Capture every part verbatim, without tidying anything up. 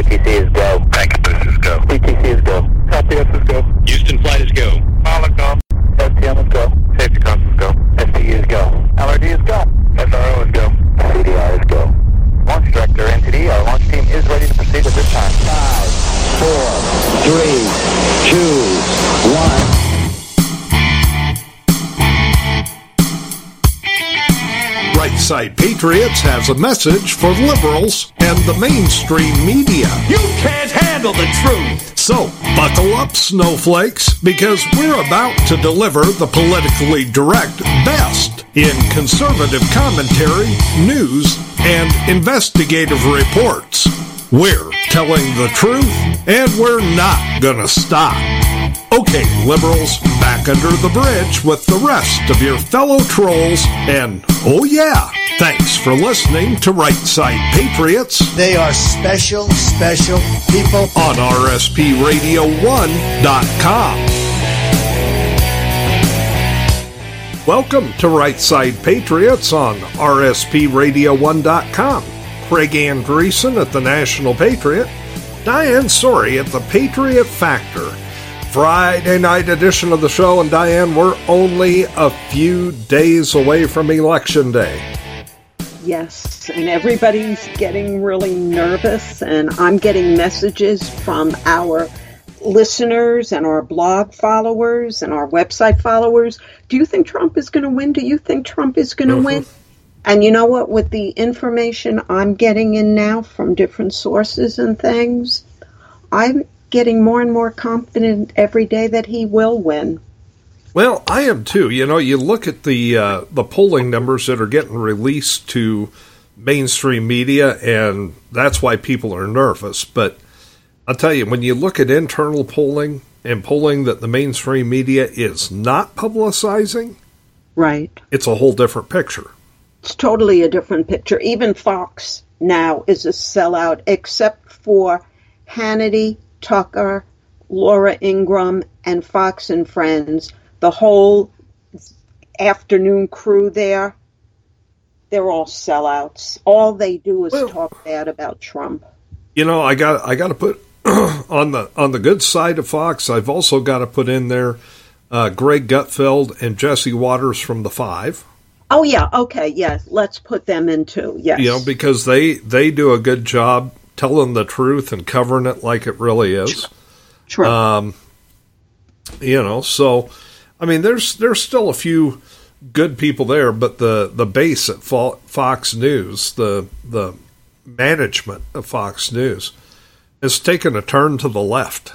T C is go. Pancake is go. P T C is go. Copy, S is go. Houston flight is go. Pilot go. S T M is go. Safety comms is go. S T U is go. L R D is go. S R O is go. C D R is go. Launch director, N T D, our launch team is ready to proceed at this time. Five, four, three, two, one. Right Side Patriots has a message for liberals and the mainstream media. You can't handle the truth! So, buckle up, snowflakes, because we're about to deliver the politically direct best in conservative commentary, news, and investigative reports. We're telling the truth, and we're not gonna stop. Okay, liberals, back under the bridge with the rest of your fellow trolls, and oh yeah, thanks for listening to Right Side Patriots. They are special, special people. On R S P radio one dot com. Welcome to Right Side Patriots on R S P radio one dot com. Craig Andreessen at the National Patriot, Diane Sori at the Patriot Factor. Friday night edition of the show, and Diane, we're only a few days away from Election Day. Yes, and everybody's getting really nervous, and I'm getting messages from our listeners and our blog followers and our website followers. Do you think Trump is going to win? Do you think Trump is going to mm-hmm. win? And you know what? With the information I'm getting in now from different sources and things, I'm getting more and more confident every day that he will win. Well, I am too. You know, you look at the uh, the polling numbers that are getting released to mainstream media, and that's why people are nervous. But I'll tell you, when you look at internal polling and polling that the mainstream media is not publicizing, right, it's a whole different picture. It's totally a different picture. Even Fox now is a sellout, except for Hannity, Tucker, Laura Ingraham, and Fox and Friends. The whole afternoon crew there, they're all sellouts. All they do is well, talk bad about Trump. You know, I got I got to put on the on the good side of Fox. I've also got to put in there uh, Greg Gutfeld and Jesse Waters from the Five. Oh yeah, okay, yes. Let's put them in too. Yes, you know, because they they do a good job telling the truth and covering it like it really is. True. True. Um, you know, so I mean, there's there's still a few good people there, but the, the base at Fox News, the the management of Fox News, has taken a turn to the left.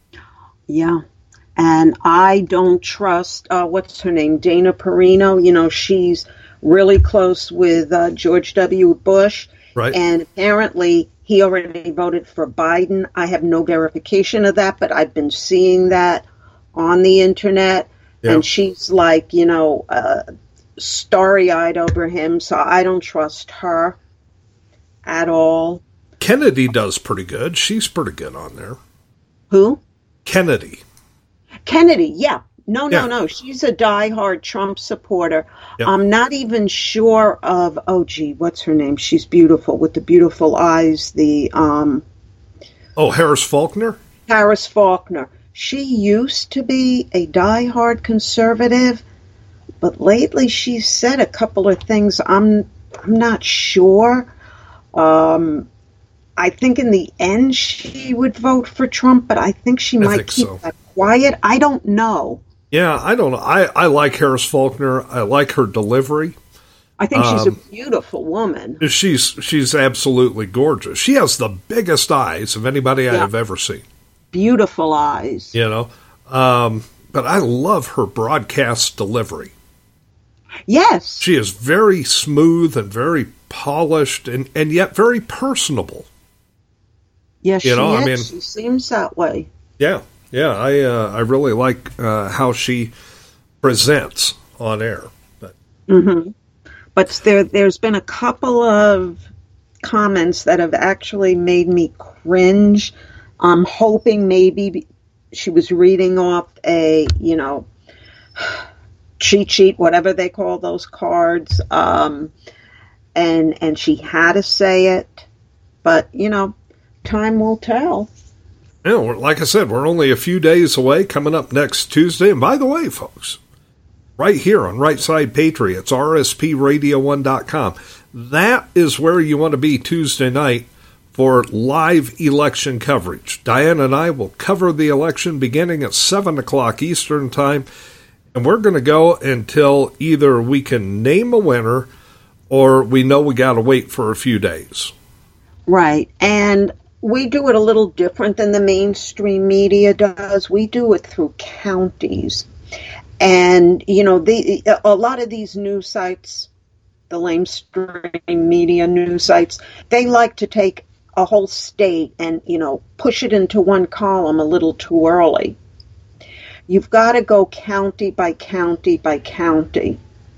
Yeah, and I don't trust uh, what's her name, Dana Perino. You know, she's really close with uh, George W. Bush, right? And apparently he already voted for Biden. I have no verification of that, but I've been seeing that on the internet. Yep. And she's like, you know, uh, starry-eyed over him, so I don't trust her at all. Kennedy does pretty good. She's pretty good on there. Who? Kennedy. Kennedy, yeah. No, no, yeah. no. She's a diehard Trump supporter. Yep. I'm not even sure of, oh, gee, what's her name? She's beautiful with the beautiful eyes. The um. Oh, Harris Faulkner? Harris Faulkner. She used to be a diehard conservative, but lately she's said a couple of things I'm I'm not sure. Um, I think in the end she would vote for Trump, but I think she might think keep so. that quiet. I don't know. Yeah, I don't know. I, I like Harris Faulkner. I like her delivery. I think um, she's a beautiful woman. She's she's absolutely gorgeous. She has the biggest eyes of anybody I Yeah. have ever seen. Beautiful eyes. You know, um, but I love her broadcast delivery. Yes. She is very smooth and very polished and, and yet very personable. Yes, You she know, I is. mean- She seems that way. Yeah, yeah. I uh, I really like uh, how she presents on air. But Mm-hmm. But there, there's been a couple of comments that have actually made me cringe. I'm hoping maybe she was reading off a, you know, cheat sheet, whatever they call those cards, um, and and she had to say it. But, you know, time will tell. You know, like I said, we're only a few days away, coming up next Tuesday. And by the way, folks, right here on Right Side Patriots, R S P radio one dot com, that is where you want to be Tuesday night for live election coverage. Diane and I will cover the election beginning at seven o'clock Eastern Time, and we're going to go until either we can name a winner or we know we got to wait for a few days. Right, and we do it a little different than the mainstream media does. We do it through counties. And, you know, the, a lot of these news sites, the lamestream media news sites, they like to take a whole state and, you know, push it into one column a little too early. You've got to go county by county by county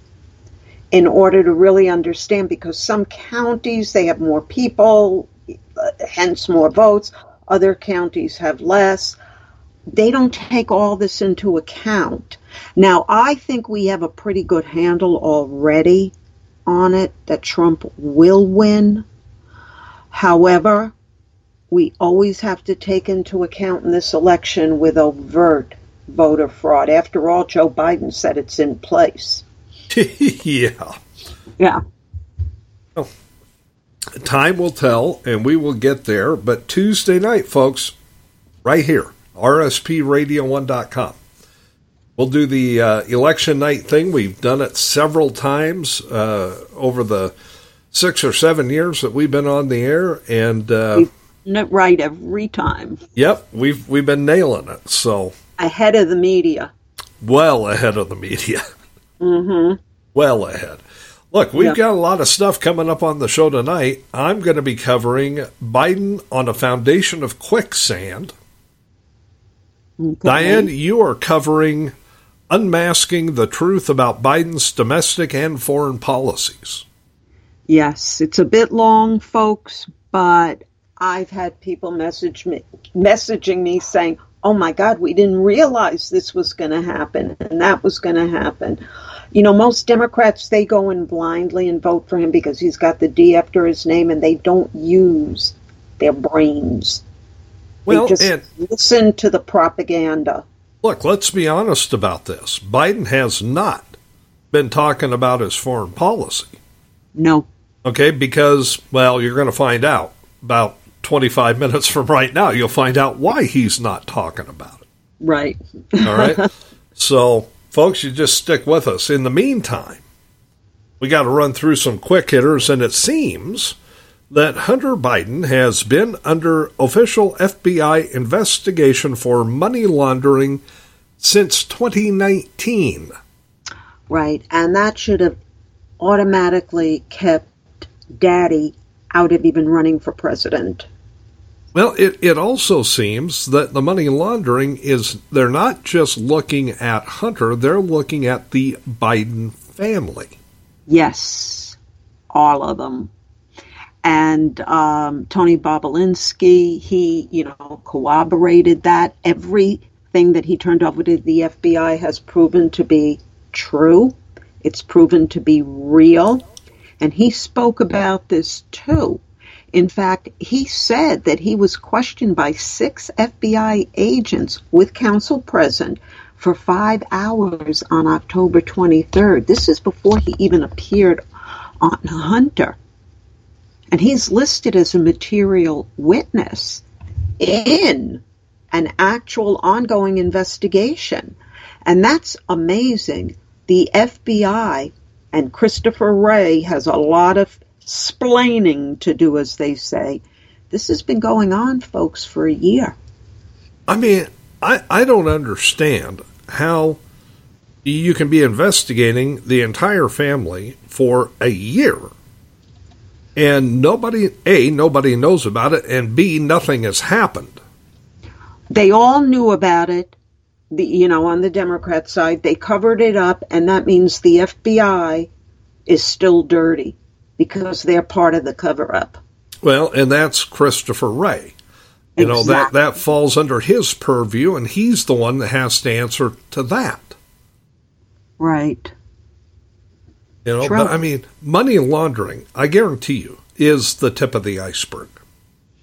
in order to really understand, because some counties, they have more people, hence more votes. Other counties have less. They don't take all this into account. Now, I think we have a pretty good handle already on it that Trump will win. However, we always have to take into account in this election with overt voter fraud. After all, Joe Biden said it's in place. Yeah. Yeah. Oh, time will tell, and we will get there. But Tuesday night, folks, right here, R S P radio one dot com. We'll do the uh, election night thing. We've done it several times uh, over the six or seven years that we've been on the air, and uh, we've done it right every time. Yep, we've we've been nailing it. So ahead of the media. Well ahead of the media. Mm-hmm. Well ahead. Look, we've Yep. got a lot of stuff coming up on the show tonight. I'm going to be covering Biden on a foundation of quicksand. Okay. Diane, you are covering unmasking the truth about Biden's domestic and foreign policies. Yes, it's a bit long, folks, but I've had people message me, messaging me saying, oh my God, we didn't realize this was going to happen and that was going to happen. You know, most Democrats, they go in blindly and vote for him because he's got the D after his name, and they don't use their brains. Well, they just and listen to the propaganda. look, let's be honest about this. Biden has not been talking about his foreign policy. No. Okay, because, well, you're going to find out about twenty-five minutes from right now. You'll find out why he's not talking about it. Right. All right? So, folks, you just stick with us. In the meantime, we got to run through some quick hitters, and it seems that Hunter Biden has been under official F B I investigation for money laundering since twenty nineteen. Right, and that should have automatically kept Daddy out of even running for president. Well, it, it also seems that the money laundering is, they're not just looking at Hunter, they're looking at the Biden family. Yes, all of them. And um, Tony Bobulinski, he, you know, corroborated that. Everything that he turned over to the F B I has proven to be true. It's proven to be real. And he spoke about this too. In fact, he said that he was questioned by six F B I agents with counsel present for five hours on October twenty-third. This is before he even appeared on Hunter. And he's listed as a material witness in an actual ongoing investigation. And that's amazing. The F B I and Christopher Wray has a lot of splaining to do, as they say. This has been going on, folks, for a year. I mean, I, I don't understand how you can be investigating the entire family for a year and nobody, A, nobody knows about it, and B, nothing has happened. They all knew about it, the, you know, on the Democrat side. They covered it up, and that means the F B I is still dirty because they're part of the cover-up. Well, and that's Christopher Wray. You know, that, Exactly. that falls under his purview, and he's the one that has to answer to that. Right. You know, True. but I mean, money laundering, I guarantee you, is the tip of the iceberg.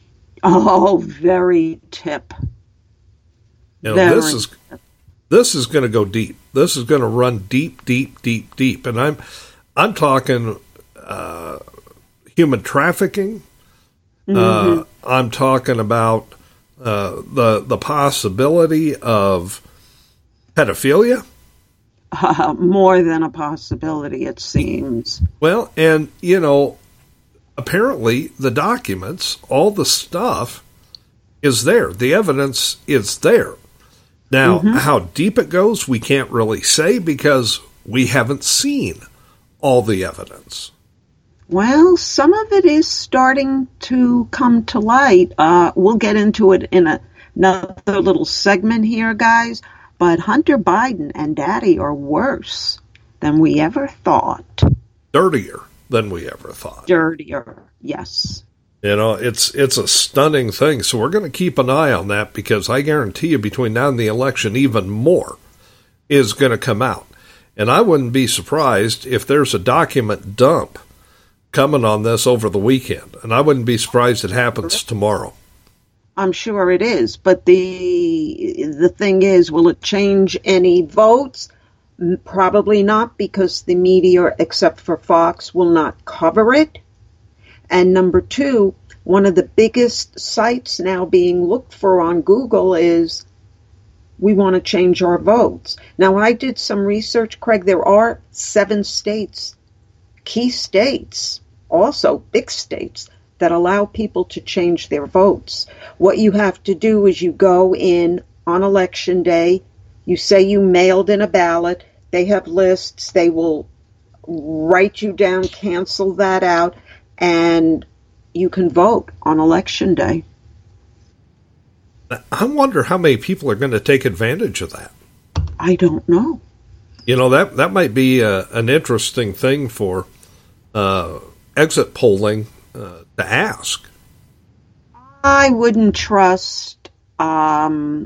Oh, very tip. You know, very this is this is going to go deep. This is going to run deep, deep, deep, deep. And I'm I'm talking uh, human trafficking. Mm-hmm. Uh, I'm talking about uh, the the possibility of pedophilia. Uh, more than a possibility, it seems. Well, and, you know, apparently the documents, all the stuff is there. The evidence is there. Now, mm-hmm. how deep it goes, we can't really say because we haven't seen all the evidence. Well, some of it is starting to come to light. Uh, we'll get into it in a, another little segment here, guys. But Hunter Biden and Daddy are worse than we ever thought. Dirtier than we ever thought. Dirtier, yes. You know, it's it's a stunning thing. So we're going to keep an eye on that because I guarantee you between now and the election, even more is going to come out. And I wouldn't be surprised if there's a document dump coming on this over the weekend. And I wouldn't be surprised it happens tomorrow. I'm sure it is, but the the thing is, will it change any votes? Probably not, because the media, except for Fox, will not cover it. And number two, one of the biggest sites now being looked for on Google is, we want to change our votes. Now, I did some research, Craig. There are seven states, key states, also big states, that allow people to change their votes. What you have to do is you go in on election day, you say you mailed in a ballot, they have lists, they will write you down, cancel that out, and you can vote on election day. I wonder how many people are going to take advantage of that. I don't know. You know, that, that might be a, an interesting thing for uh, exit polling Uh, to ask. I wouldn't trust um,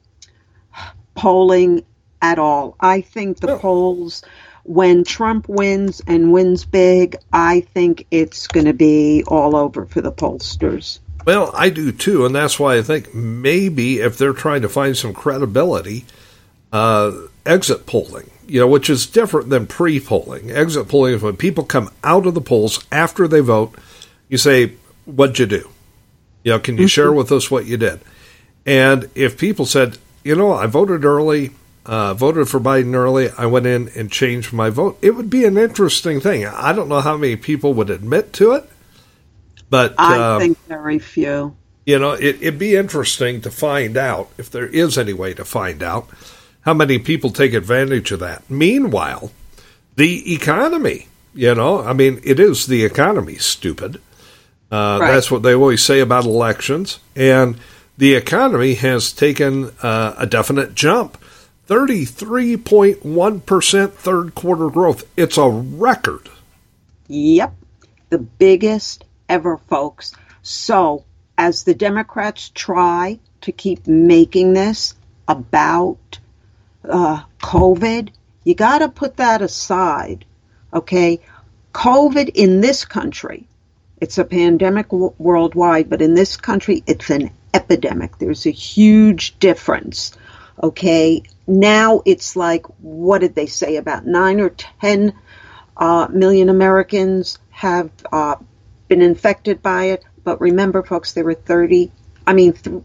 polling at all. I think the no. polls, when Trump wins and wins big, I think it's going to be all over for the pollsters. Well, I do too, and that's why I think maybe if they're trying to find some credibility, uh, exit polling, you know, which is different than pre-polling. Exit polling is when people come out of the polls after they vote. You say, what'd you do? You know, can you mm-hmm. share with us what you did? And if people said, you know, I voted early, uh, voted for Biden early, I went in and changed my vote, it would be an interesting thing. I don't know how many people would admit to it, but I uh, think very few. You know, it, it'd be interesting to find out, if there is any way to find out, how many people take advantage of that. Meanwhile, the economy, you know, I mean, it is the economy, stupid. Uh, right. That's what they always say about elections. And the economy has taken uh, a definite jump. thirty-three point one percent third quarter growth. It's a record. Yep. The biggest ever, folks. So as the Democrats try to keep making this about uh, COVID, you got to put that aside. Okay? COVID in this country, it's a pandemic w- worldwide, but in this country, it's an epidemic. There's a huge difference. Okay, now it's like, what did they say? About nine or ten uh, million Americans have uh, been infected by it. But remember, folks, there were thirty, I mean, th-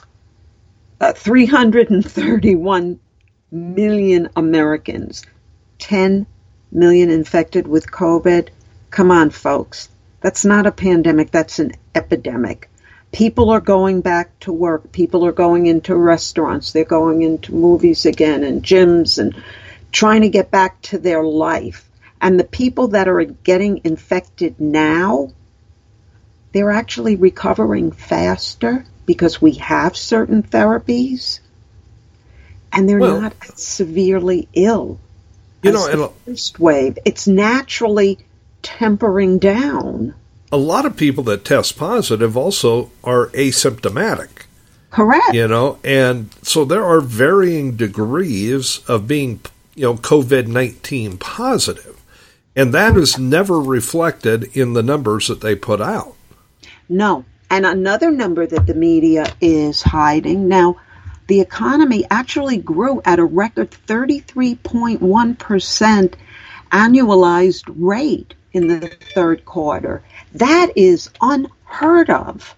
uh, three hundred thirty-one million Americans, ten million infected with COVID. Come on, folks. That's not a pandemic. That's an epidemic. People are going back to work. People are going into restaurants. They're going into movies again and gyms and trying to get back to their life. And the people that are getting infected now, they're actually recovering faster because we have certain therapies and they're well, not severely ill. You know, the and first wave. It's naturally tempering down. A lot of people that test positive also are asymptomatic. Correct. You know, and so there are varying degrees of being, you know, COVID nineteen positive. And that is never reflected in the numbers that they put out. No. And another number that the media is hiding. Now, the economy actually grew at a record thirty-three point one percent annualized rate in the third quarter. That is unheard of.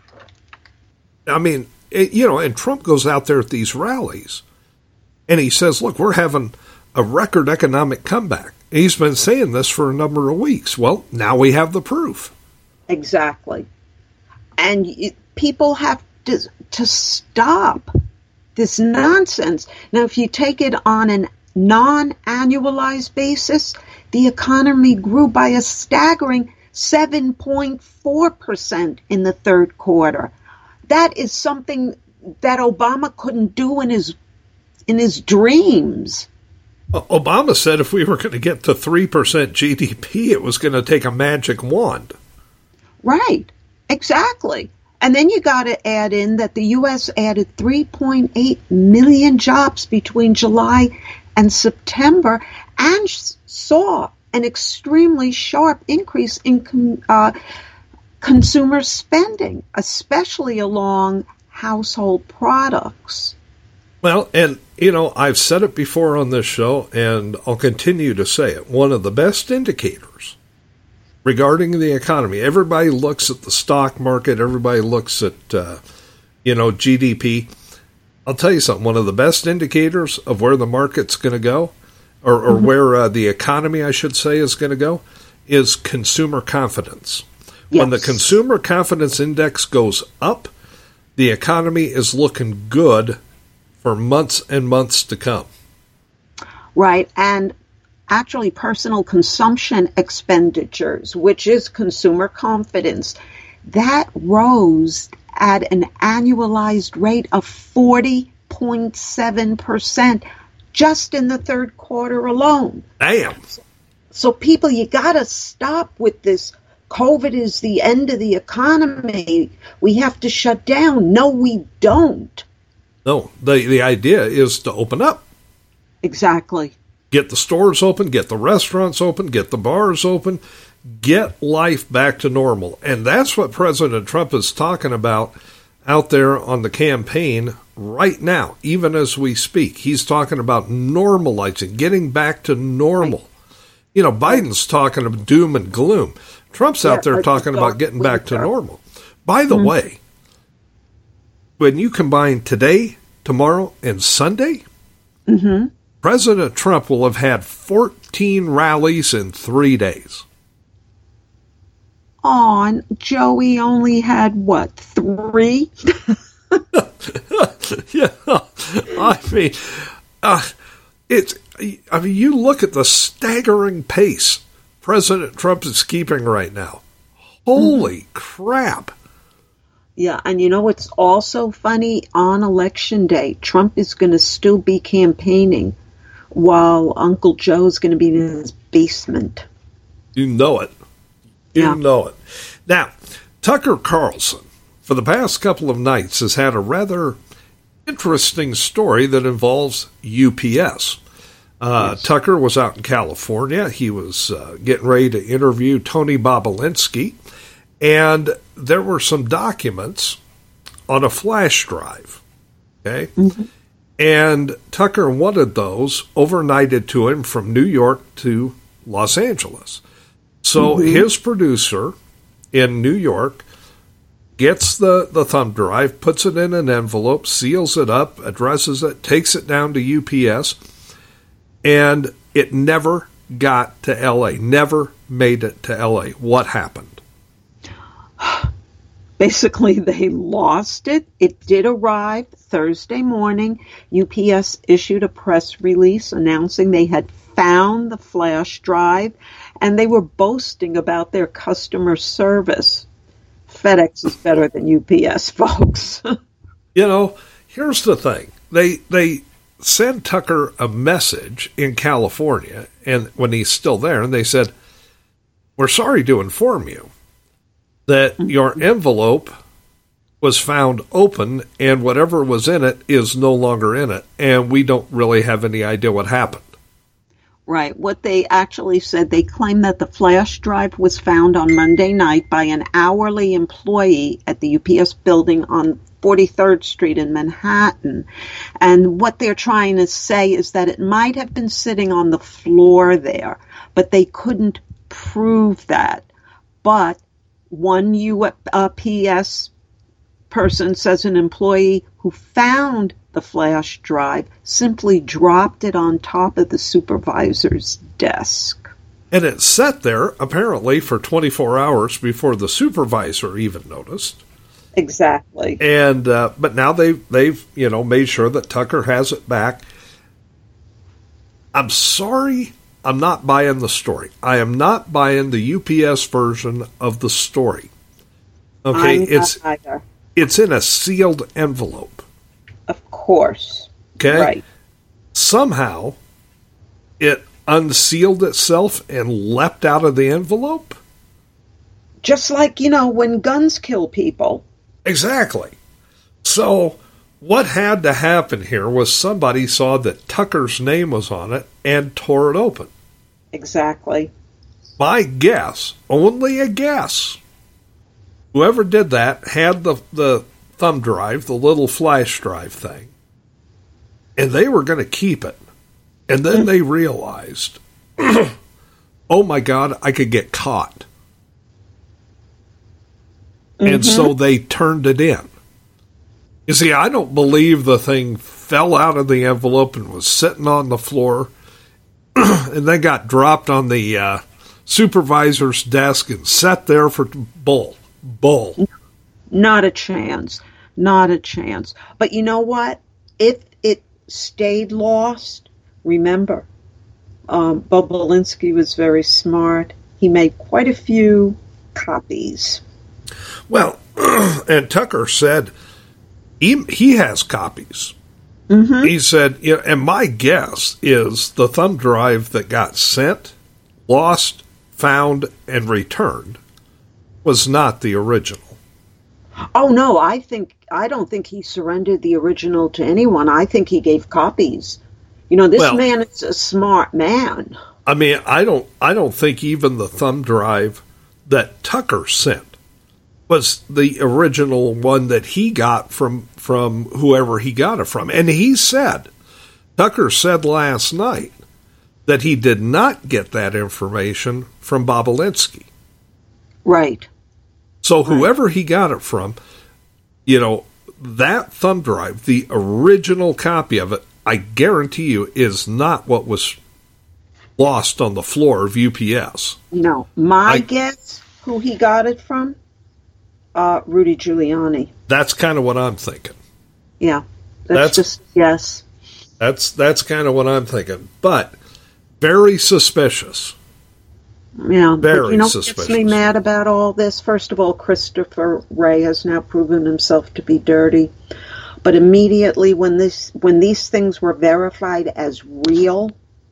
I mean, it, you know, and Trump goes out there at these rallies and he says, look, we're having a record economic comeback. He's been saying this for a number of weeks. Well, now we have the proof. Exactly. And it, people have to, to stop this nonsense. Now, if you take it on a non-annualized basis, the economy grew by a staggering seven point four percent in the third quarter. That is something that Obama couldn't do in his in his dreams. Obama said if we were going to get to three percent G D P, it was going to take a magic wand. Right, exactly. And then you got to add in that the U S added three point eight million jobs between July and September and saw an extremely sharp increase in uh, consumer spending, especially along household products. Well, and, you know, I've said it before on this show, and I'll continue to say it. One of the best indicators regarding the economy, everybody looks at the stock market, everybody looks at, uh, you know, G D P. I'll tell you something, one of the best indicators of where the market's going to go, or, or mm-hmm. where uh, the economy, I should say, is going to go, is consumer confidence. Yes. When the consumer confidence index goes up, the economy is looking good for months and months to come. Right, and actually personal consumption expenditures, which is consumer confidence, that rose at an annualized rate of forty point seven percent just in the third quarter alone. Damn. So people, you got to stop with this. COVID is the end of the economy. We have to shut down. No, we don't. No, the, the idea is to open up. Exactly. Get the stores open, get the restaurants open, get the bars open, get life back to normal. And that's what President Trump is talking about out there on the campaign right now, even as we speak. He's talking about normalizing, getting back to normal. Right. You know, Biden's talking about doom and gloom. Trump's out there talking about getting back to normal. By the mm-hmm. way, when you combine today, tomorrow, and Sunday, mm-hmm. President Trump will have had fourteen rallies in three days. Aw, and Joey only had, what, three? Yeah, I mean, uh, it's. I mean, you look at the staggering pace President Trump is keeping right now. Holy mm-hmm. crap. Yeah, and you know what's also funny? On Election Day, Trump is going to still be campaigning while Uncle Joe's going to be in his basement. You know it. You yeah. know it. Now, Tucker Carlson, for the past couple of nights, has had a rather interesting story that involves U P S. Uh, yes. Tucker was out in California. He was uh, getting ready to interview Tony Bobulinski, and there were some documents on a flash drive. Okay? Mm-hmm. And Tucker wanted those overnighted to him from New York to Los Angeles. So mm-hmm. his producer in New York gets the, the thumb drive, puts it in an envelope, seals it up, addresses it, takes it down to U P S, and it never got to L A, never made it to L A. What happened? Basically, they lost it. It did arrive Thursday morning. U P S issued a press release announcing they had found the flash drive, and they were boasting about their customer service. FedEx is better than U P S, folks. You know, here's the thing. They they sent Tucker a message in California, and when he's still there, and they said, "We're sorry to inform you that your envelope was found open, and whatever was in it is no longer in it, and we don't really have any idea what happened." Right. What they actually said, they claimed that the flash drive was found on Monday night by an hourly employee at the U P S building on forty-third Street in Manhattan. And what they're trying to say is that it might have been sitting on the floor there, but they couldn't prove that. But one U P S person says an employee who found the flash drive simply dropped it on top of the supervisor's desk. And it sat there, apparently, for twenty-four hours before the supervisor even noticed. Exactly. And uh, but now they've, they've, you know, made sure that Tucker has it back. I'm sorry, I'm not buying the story. I am not buying the U P S version of the story. Okay, I'm not it's either. It's in a sealed envelope. Of course. Okay? Right. Somehow, it unsealed itself and leapt out of the envelope? Just like, you know, when guns kill people. Exactly. So, what had to happen here was somebody saw that Tucker's name was on it and tore it open. Exactly. My guess, only a guess, whoever did that had the, the thumb drive, the little flash drive thing, and they were going to keep it. And then they realized, oh my God, I could get caught. Mm-hmm. And so they turned it in. You see, I don't believe the thing fell out of the envelope and was sitting on the floor and then got dropped on the uh, supervisor's desk and sat there for bull. Bull. Not a chance. Not a chance. But you know what? If it stayed lost, remember, um, Bob Belinsky was very smart. He made quite a few copies. Well, and Tucker said he, he has copies. Mm-hmm. He said, you know, and my guess is the thumb drive that got sent, lost, found, and returned was not the original. Oh, no, I think, I don't think he surrendered the original to anyone. I think he gave copies. You know, this well, man is a smart man. I mean, I don't, I don't think even the thumb drive that Tucker sent was the original one that he got from, from whoever he got it from. And he said, Tucker said last night that he did not get that information from Bob Belinsky. Right. So whoever he got it from, you know, that thumb drive, the original copy of it, I guarantee you is not what was lost on the floor of U P S. No. My I, guess who he got it from? Uh, Rudy Giuliani. That's kind of what I'm thinking. Yeah. That's, that's just, yes. That's, that's kind of what I'm thinking. But very suspicious. Yeah, Very but you know what suspicious. gets me mad about all this? First of all, Christopher Wray has now proven himself to be dirty. But immediately when this when these things were verified as real,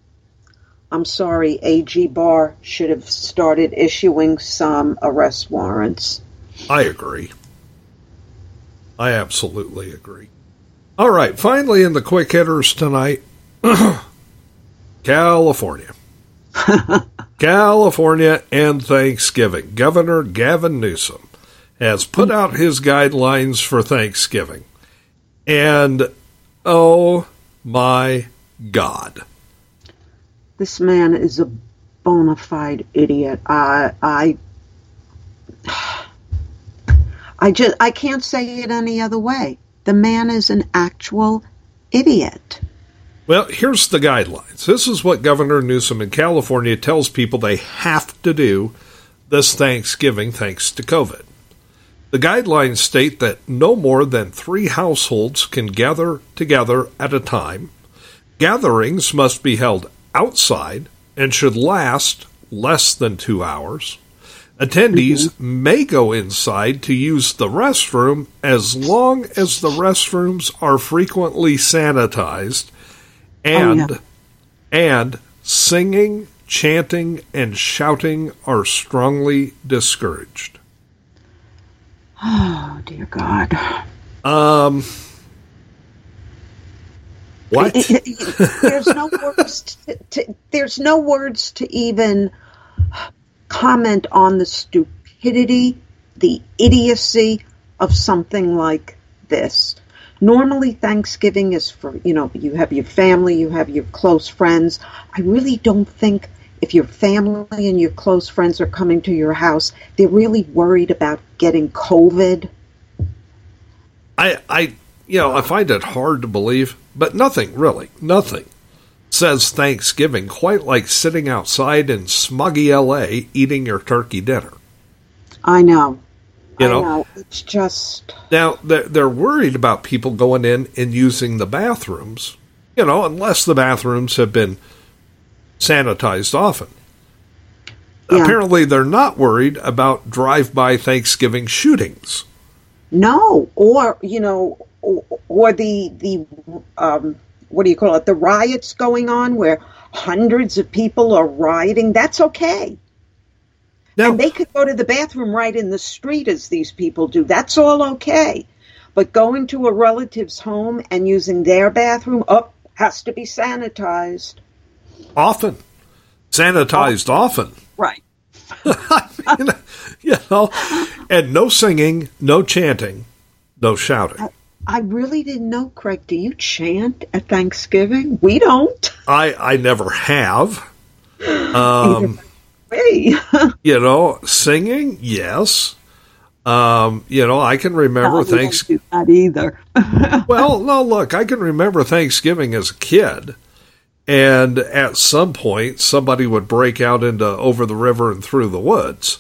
I'm sorry, A G Barr should have started issuing some arrest warrants. I agree. I absolutely agree. All right, finally in the quick hitters tonight, California. California and Thanksgiving. Governor Gavin Newsom has put out his guidelines for Thanksgiving. And, oh my God. This man is a bona fide idiot. I, I, I just, I can't say it any other way. The man is an actual idiot. Well, here's the guidelines. This is what Governor Newsom in California tells people they have to do this Thanksgiving thanks to COVID. The guidelines state that no more than three households can gather together at a time. Gatherings must be held outside and should last less than two hours. Attendees mm-hmm. may go inside to use the restroom as long as the restrooms are frequently sanitized. And, oh, yeah. and singing, chanting, and shouting are strongly discouraged. Oh, dear God. Um, What? there's no words. To, to, there's no words to even comment on the stupidity, the idiocy of something like this. Normally, Thanksgiving is for, you know, you have your family, you have your close friends. I really don't think if your family and your close friends are coming to your house, they're really worried about getting COVID. I, I, you know, I find it hard to believe, but nothing, really, nothing says Thanksgiving quite like sitting outside in smuggy L A eating your turkey dinner. I know. You know, I know. It's just... Now, they're, they're worried about people going in and using the bathrooms, you know, unless the bathrooms have been sanitized often. Yeah. Apparently, they're not worried about drive-by Thanksgiving shootings. No, or, you know, or, or the, the um, what do you call it, the riots going on where hundreds of people are rioting. That's okay. Now, and they could go to the bathroom right in the street as these people do. That's all okay. But going to a relative's home and using their bathroom, oh, has to be sanitized. Often. Sanitized oh. often. Right. I mean, you know, and no singing, no chanting, no shouting. I, I really didn't know, Craig. Do you chant at Thanksgiving? We don't. I, I never have. Um Hey. You know, singing, yes. Um, you know, I can remember no, Thanksgiving. Not either. Well, no, look, I can remember Thanksgiving as a kid, and at some point, somebody would break out into Over the River and Through the Woods.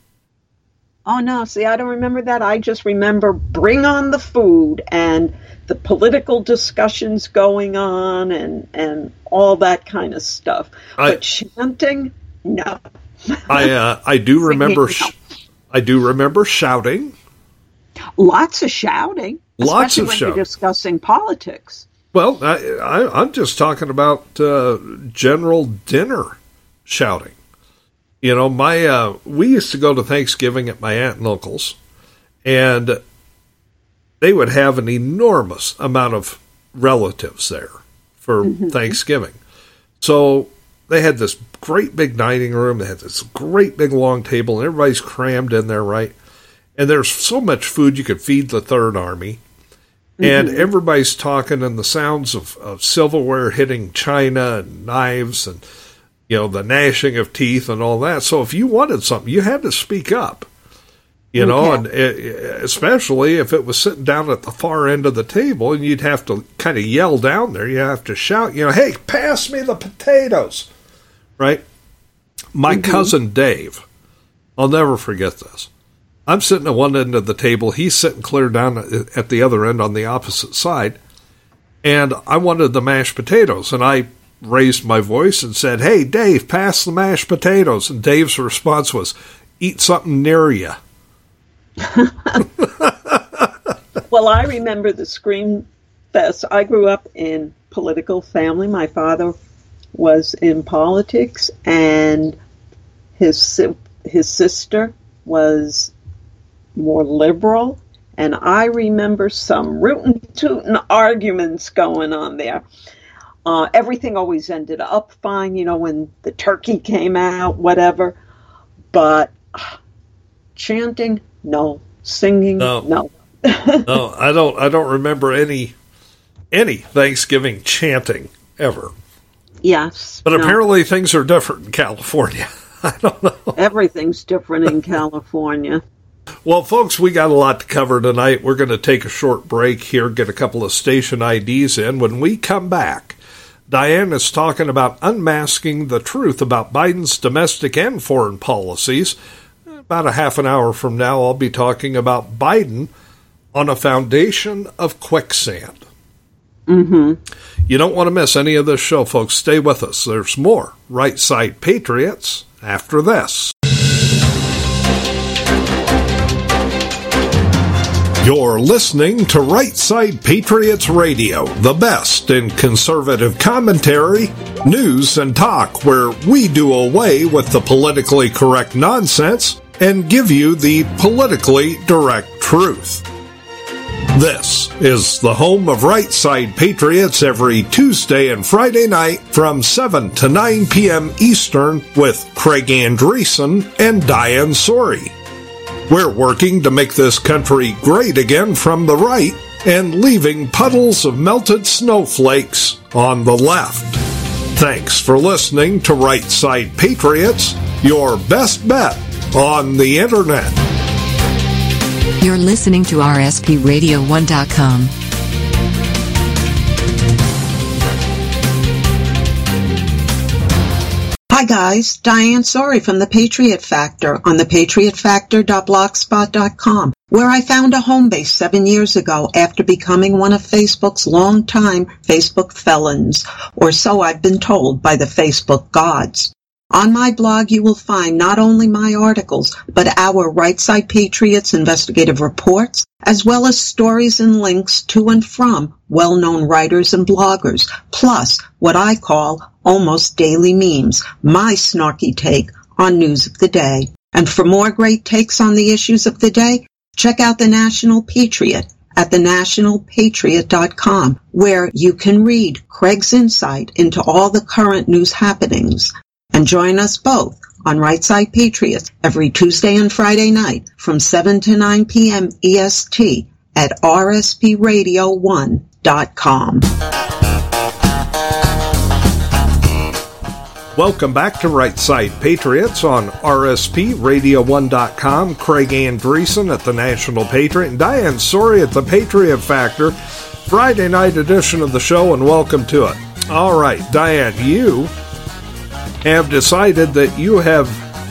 Oh, no, see, I don't remember that. I just remember Bring on the Food and the political discussions going on and, and all that kind of stuff. I, but chanting, no. I uh, I do remember sh- I do remember shouting. Lots of shouting. Lots of when shouting. You're discussing politics. Well, I, I, I'm just talking about uh, general dinner shouting. You know, my uh, we used to go to Thanksgiving at my aunt and uncle's, and they would have an enormous amount of relatives there for mm-hmm. Thanksgiving. So they had this great big dining room. They had this great big long table, and everybody's crammed in there, right? And there's so much food you could feed the Third Army. Mm-hmm. And everybody's talking, and the sounds of, of silverware hitting china and knives and, you know, the gnashing of teeth and all that. So if you wanted something, you had to speak up, you okay. know, and it, especially if it was sitting down at the far end of the table, and you'd have to kind of yell down there. You have to shout, you know, hey, pass me the potatoes. Right? My mm-hmm. cousin Dave, I'll never forget this. I'm sitting at one end of the table. He's sitting clear down at the other end on the opposite side. And I wanted the mashed potatoes. And I raised my voice and said, hey, Dave, pass the mashed potatoes. And Dave's response was, eat something near you. Well, I remember the Scream Fest. I grew up in political family. My father was in politics, and his his sister was more liberal, and I remember some rootin' tootin' arguments going on there. Uh, everything always ended up fine, you know, when the turkey came out, whatever. But uh, chanting, no. Singing, no. No. no, I don't. I don't remember any any Thanksgiving chanting ever. Yes. But no. apparently things are different in California. I don't know. Everything's different in California. Well, folks, we got a lot to cover tonight. We're going to take a short break here, get a couple of station I Ds in. When we come back, Diane is talking about unmasking the truth about Biden's domestic and foreign policies. About a half an hour from now, I'll be talking about Biden on a foundation of quicksand. Mm-hmm. You don't want to miss any of this show, folks. Stay with us. There's more Right Side Patriots after this. You're listening to Right Side Patriots Radio, the best in conservative commentary, news, and talk, where we do away with the politically correct nonsense and give you the politically direct truth. This is the home of Right Side Patriots every Tuesday and Friday night from seven to nine p.m. Eastern with Craig Andreessen and Diane Sori. We're working to make this country great again from the right and leaving puddles of melted snowflakes on the left. Thanks for listening to Right Side Patriots, your best bet on the Internet. You're listening to R S P radio one dot com. Hi guys, Diane Sori from The Patriot Factor on the patriot factor dot blogspot dot com, where I found a home base seven years ago after becoming one of Facebook's longtime Facebook felons, or so I've been told by the Facebook gods. On my blog, you will find not only my articles, but our Right Side Patriots investigative reports, as well as stories and links to and from well-known writers and bloggers, plus what I call almost daily memes, my snarky take on news of the day. And for more great takes on the issues of the day, check out The National Patriot at the national patriot dot com, where you can read Craig's insight into all the current news happenings. And join us both on Right Side Patriots every Tuesday and Friday night from seven to nine p.m. E S T at R S P radio one dot com. Welcome back to Right Side Patriots on R S P radio one dot com. Craig Andreessen at the National Patriot and Diane Sori at the Patriot Factor. Friday night edition of the show, and welcome to it. All right, Diane, you have decided that you have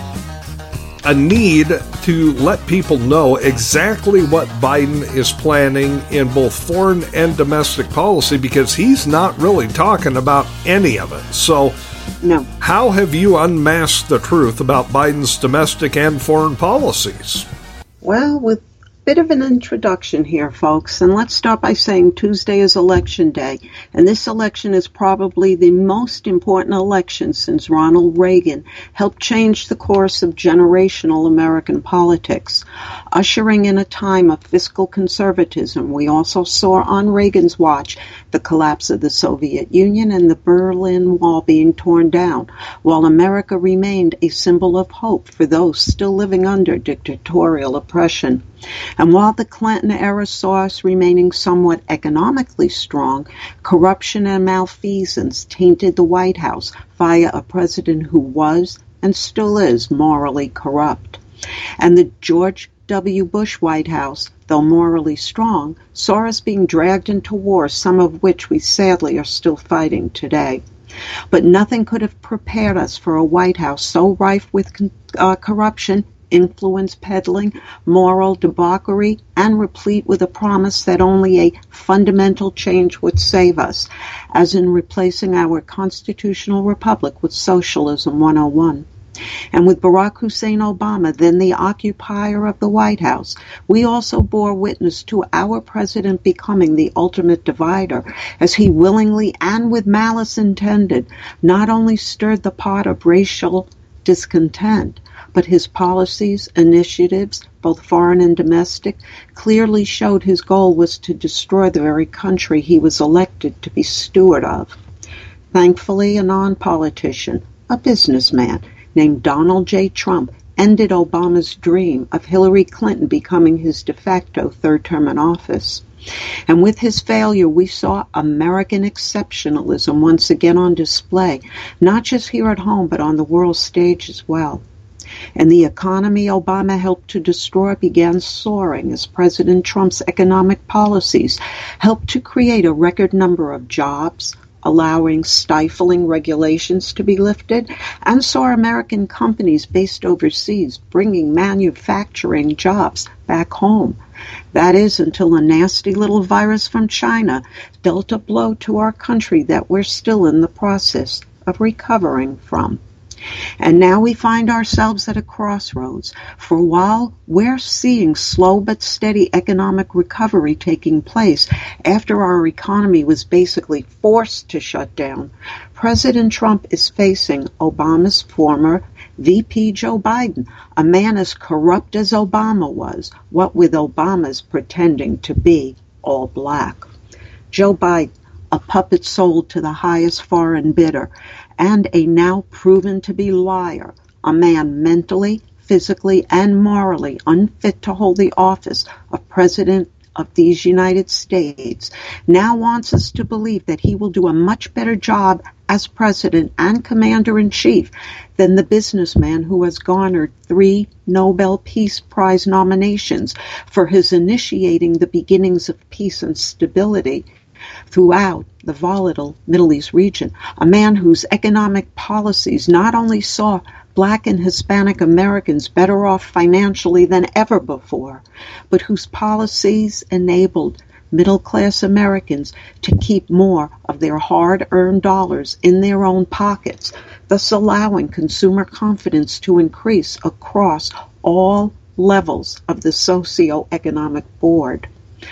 a need to let people know exactly what Biden is planning in both foreign and domestic policy, because he's not really talking about any of it. So, no. How have you unmasked the truth about Biden's domestic and foreign policies? Well, with a bit of an introduction here, folks, and let's start by saying Tuesday is Election Day, and this election is probably the most important election since Ronald Reagan helped change the course of generational American politics. Ushering in a time of fiscal conservatism, we also saw on Reagan's watch the collapse of the Soviet Union and the Berlin Wall being torn down, while America remained a symbol of hope for those still living under dictatorial oppression. And while the Clinton era saw us remaining somewhat economically strong, corruption and malfeasance tainted the White House via a president who was and still is morally corrupt. And the George W. Bush White House, though morally strong, saw us being dragged into war, some of which we sadly are still fighting today. But nothing could have prepared us for a White House so rife with uh, corruption, influence peddling, moral debauchery, and replete with a promise that only a fundamental change would save us, as in replacing our constitutional republic with Socialism one oh one. And with Barack Hussein Obama, then the occupier of the White House, we also bore witness to our president becoming the ultimate divider, as he willingly and with malice intended not only stirred the pot of racial discontent, but his policies, initiatives, both foreign and domestic, clearly showed his goal was to destroy the very country he was elected to be steward of. Thankfully, a non-politician, a businessman, named Donald J. Trump ended Obama's dream of Hillary Clinton becoming his de facto third term in office. And with his failure, we saw American exceptionalism once again on display, not just here at home, but on the world stage as well. And the economy Obama helped to destroy began soaring as President Trump's economic policies helped to create a record number of jobs, allowing stifling regulations to be lifted, and saw American companies based overseas bringing manufacturing jobs back home. That is, until a nasty little virus from China dealt a blow to our country that we're still in the process of recovering from. And now we find ourselves at a crossroads, for while we're seeing slow but steady economic recovery taking place after our economy was basically forced to shut down, President Trump is facing Obama's former V P Joe Biden, a man as corrupt as Obama was, what with Obama's pretending to be. all black. Joe Biden, a puppet sold to the highest foreign bidder, and a now proven to be liar, a man mentally, physically, and morally unfit to hold the office of President of these United States, now wants us to believe that he will do a much better job as President and Commander-in-Chief than the businessman who has garnered three Nobel Peace Prize nominations for his initiating the beginnings of peace and stability throughout the volatile Middle East region, a man whose economic policies not only saw Black and Hispanic Americans better off financially than ever before, but whose policies enabled middle-class Americans to keep more of their hard-earned dollars in their own pockets, thus allowing consumer confidence to increase across all levels of the socioeconomic board.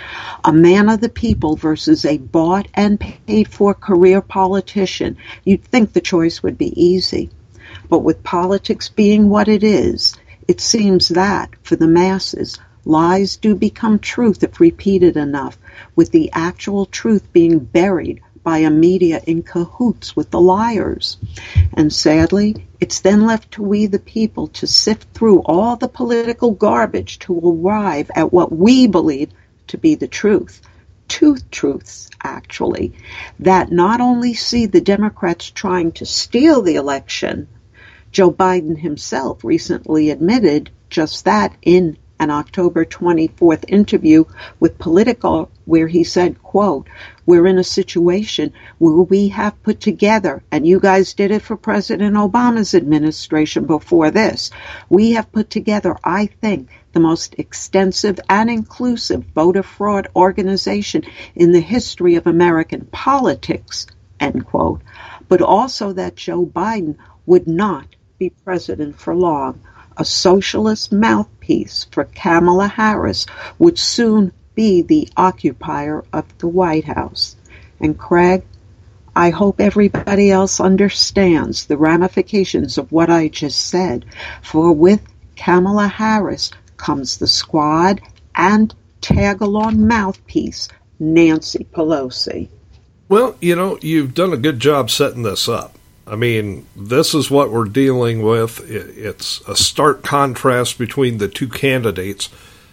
A man of the people versus a bought and paid for career politician, you'd think the choice would be easy. But with politics being what it is, it seems that, for the masses, lies do become truth if repeated enough, with the actual truth being buried by a media in cahoots with the liars. And sadly, it's then left to we the people to sift through all the political garbage to arrive at what we believe to be the truth. Two truths, actually, that not only see the Democrats trying to steal the election. Joe Biden himself recently admitted just that in an October twenty-fourth interview with Politico, where he said, quote, "We're in a situation where we have put together, and you guys did it for President Obama's administration before this, we have put together, I think, the most extensive and inclusive voter fraud organization in the history of American politics," end quote, but also that Joe Biden would not be president for long. A socialist mouthpiece for Kamala Harris would soon be the occupier of the White House. And Craig, I hope everybody else understands the ramifications of what I just said, for with Kamala Harris comes the squad and tag-along mouthpiece, Nancy Pelosi. Well, you know, you've done a good job setting this up. I mean, this is what we're dealing with. It's a stark contrast between the two candidates.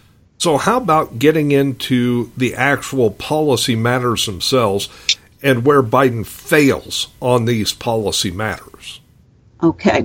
So how about getting into the actual policy matters themselves and where Biden fails on these policy matters? Okay.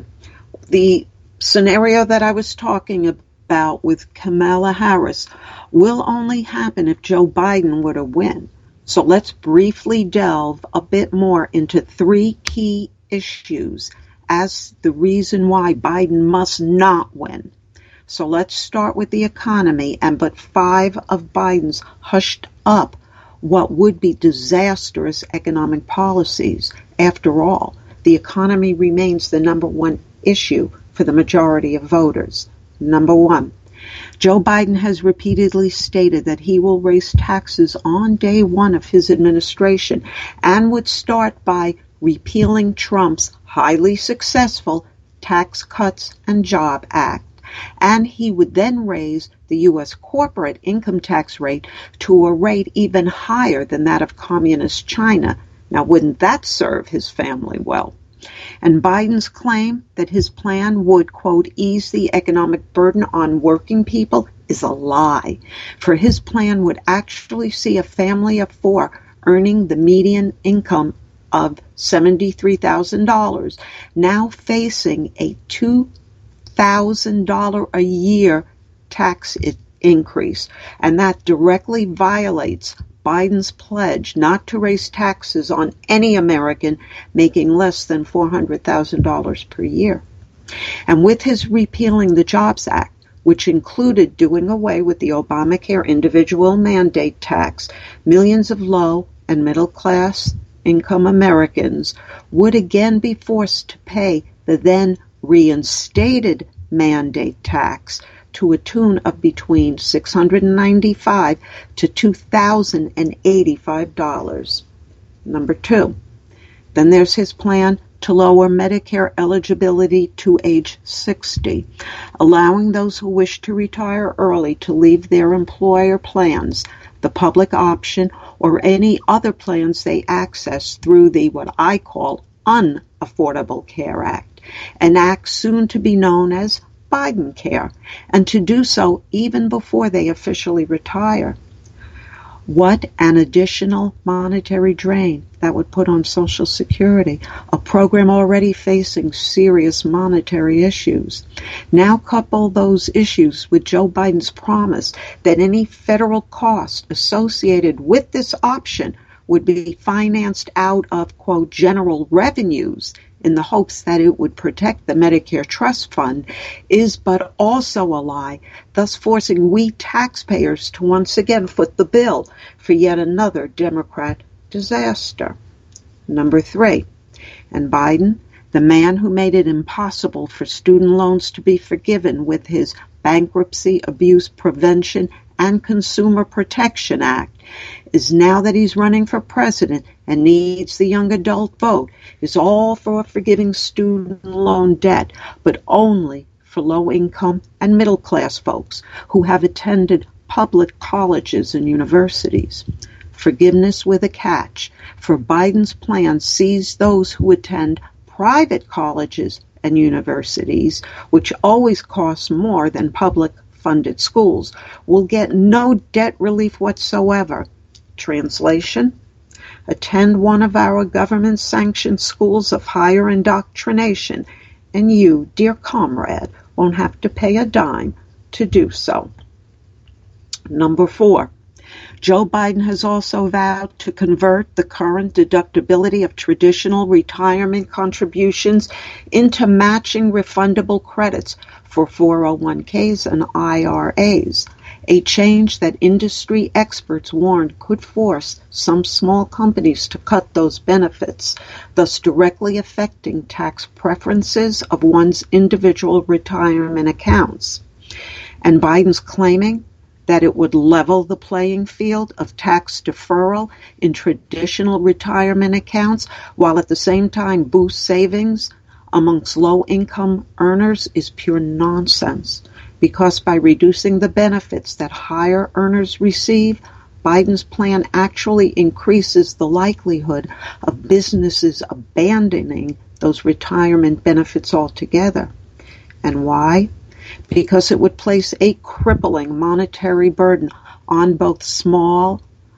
The scenario that I was talking about with Kamala Harris will only happen if Joe Biden were to win. So let's briefly delve a bit more into three key issues as the reason why Biden must not win. So let's start with the economy and but five of Biden's hushed up what would be disastrous economic policies. After all, the economy remains the number one issue for the majority of voters. Number one, Joe Biden has repeatedly stated that he will raise taxes on day one of his administration and would start by repealing Trump's highly successful Tax Cuts and Job Act, and he would then raise the U S corporate income tax rate to a rate even higher than that of communist China. Now, wouldn't that serve his family well? And Biden's claim that his plan would, quote, ease the economic burden on working people is a lie, for his plan would actually see a family of four earning the median income of seventy-three thousand dollars, now facing a two thousand dollars a year tax increase, and that directly violates Biden's pledge not to raise taxes on any American making less than four hundred thousand dollars per year. And with his repealing the Jobs Act, which included doing away with the Obamacare individual mandate tax, millions of low and middle class income Americans would again be forced to pay the then reinstated mandate tax to a tune of between six hundred ninety-five dollars to two thousand eighty-five dollars. Number two, then there's his plan to lower Medicare eligibility to age sixty, allowing those who wish to retire early to leave their employer plans, the public option, or any other plans they access through the what I call Unaffordable Care Act, an act soon to be known as Biden Care, and to do so even before they officially retire. What an additional monetary drain that would put on Social Security, a program already facing serious monetary issues. Now couple those issues with Joe Biden's promise that any federal cost associated with this option would be financed out of, quote, general revenues in the hopes that it would protect the Medicare Trust Fund is but also a lie, thus forcing we taxpayers to once again foot the bill for yet another Democrat disaster. Number three, and Biden, the man who made it impossible for student loans to be forgiven with his Bankruptcy Abuse Prevention and Consumer Protection Act, is now that he's running for president and needs the young adult vote, is all for forgiving student loan debt, but only for low-income and middle-class folks who have attended public colleges and universities. Forgiveness with a catch, for Biden's plan sees those who attend private colleges and universities, which always cost more than public-funded schools, will get no debt relief whatsoever. Translation: attend one of our government-sanctioned schools of higher indoctrination, and you, dear comrade, won't have to pay a dime to do so. Number four, Joe Biden has also vowed to convert the current deductibility of traditional retirement contributions into matching refundable credits for four oh one k's and I R A's, a change that industry experts warned could force some small companies to cut those benefits, thus directly affecting tax preferences of one's individual retirement accounts. And Biden's claiming that it would level the playing field of tax deferral in traditional retirement accounts, while at the same time boost savings amongst low-income earners is pure nonsense, because by reducing the benefits that higher earners receive, Biden's plan actually increases the likelihood of businesses abandoning those retirement benefits altogether. And why? Because it would place a crippling monetary burden on both small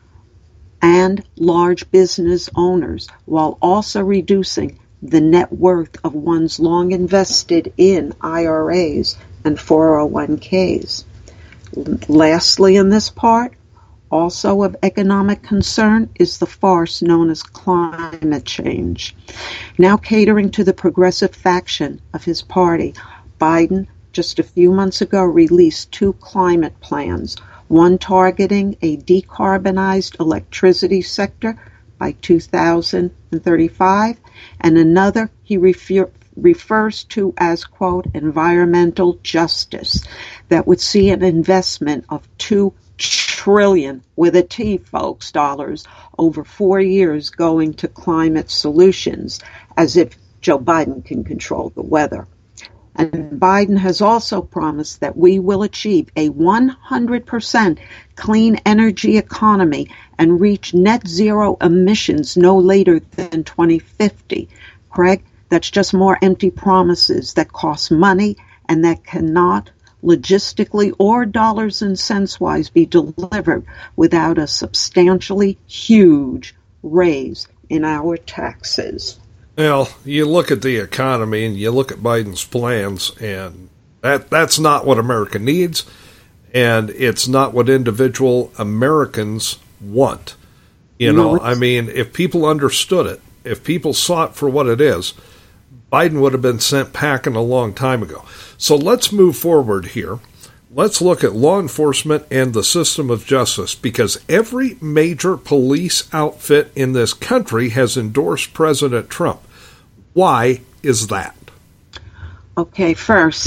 and large business owners, while also reducing the net worth of one's long invested in I R A's and four oh one k's. Lastly, in this part, also of economic concern, is the farce known as climate change. Now catering to the progressive faction of his party, Biden just a few months ago released two climate plans, one targeting a decarbonized electricity sector by two thousand thirty-five, and another he refer, refers to as, quote, environmental justice, that would see an investment of two trillion, with a T, folks, dollars over four years going to climate solutions, as if Joe Biden can control the weather. And Biden has also promised that we will achieve a one hundred percent clean energy economy and reach net zero emissions no later than twenty fifty. Craig, that's just more empty promises that cost money and that cannot logistically or dollars and cents wise be delivered without a substantially huge raise in our taxes. Well, you look at the economy and you look at Biden's plans, and that that's not what America needs, and it's not what individual Americans want. You know, I mean, if people understood it, if people saw it for what it is, Biden would have been sent packing a long time ago. So let's move forward here. Let's look at law enforcement and the system of justice, because every major police outfit in this country has endorsed President Trump. Why is that? Okay, first,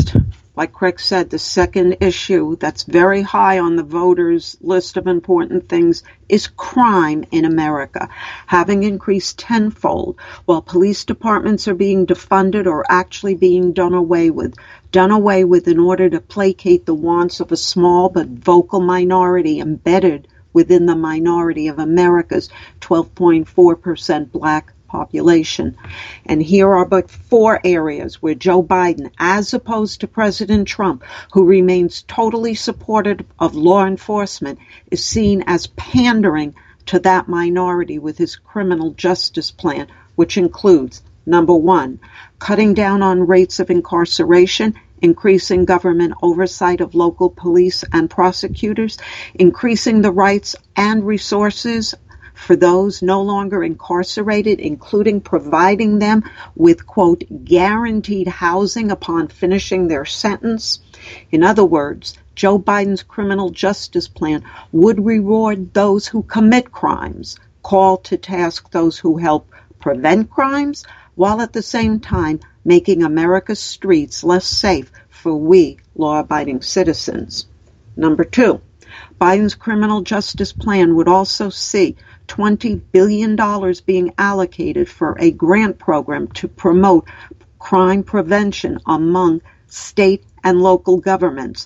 like Craig said, the second issue that's very high on the voters' list of important things is crime in America, having increased tenfold, while police departments are being defunded or actually being done away with. Done away with in order to placate the wants of a small but vocal minority embedded within the minority of America's twelve point four percent black population. And here are but four areas where Joe Biden, as opposed to President Trump, who remains totally supportive of law enforcement, is seen as pandering to that minority with his criminal justice plan, which includes, number one, cutting down on rates of incarceration, increasing government oversight of local police and prosecutors, increasing the rights and resources for those no longer incarcerated, including providing them with, quote, guaranteed housing upon finishing their sentence. In other words, Joe Biden's criminal justice plan would reward those who commit crimes, call to task those who help prevent crimes, while at the same time making America's streets less safe for we law-abiding citizens. Number two, Biden's criminal justice plan would also see twenty billion dollars being allocated for a grant program to promote crime prevention among state and local governments.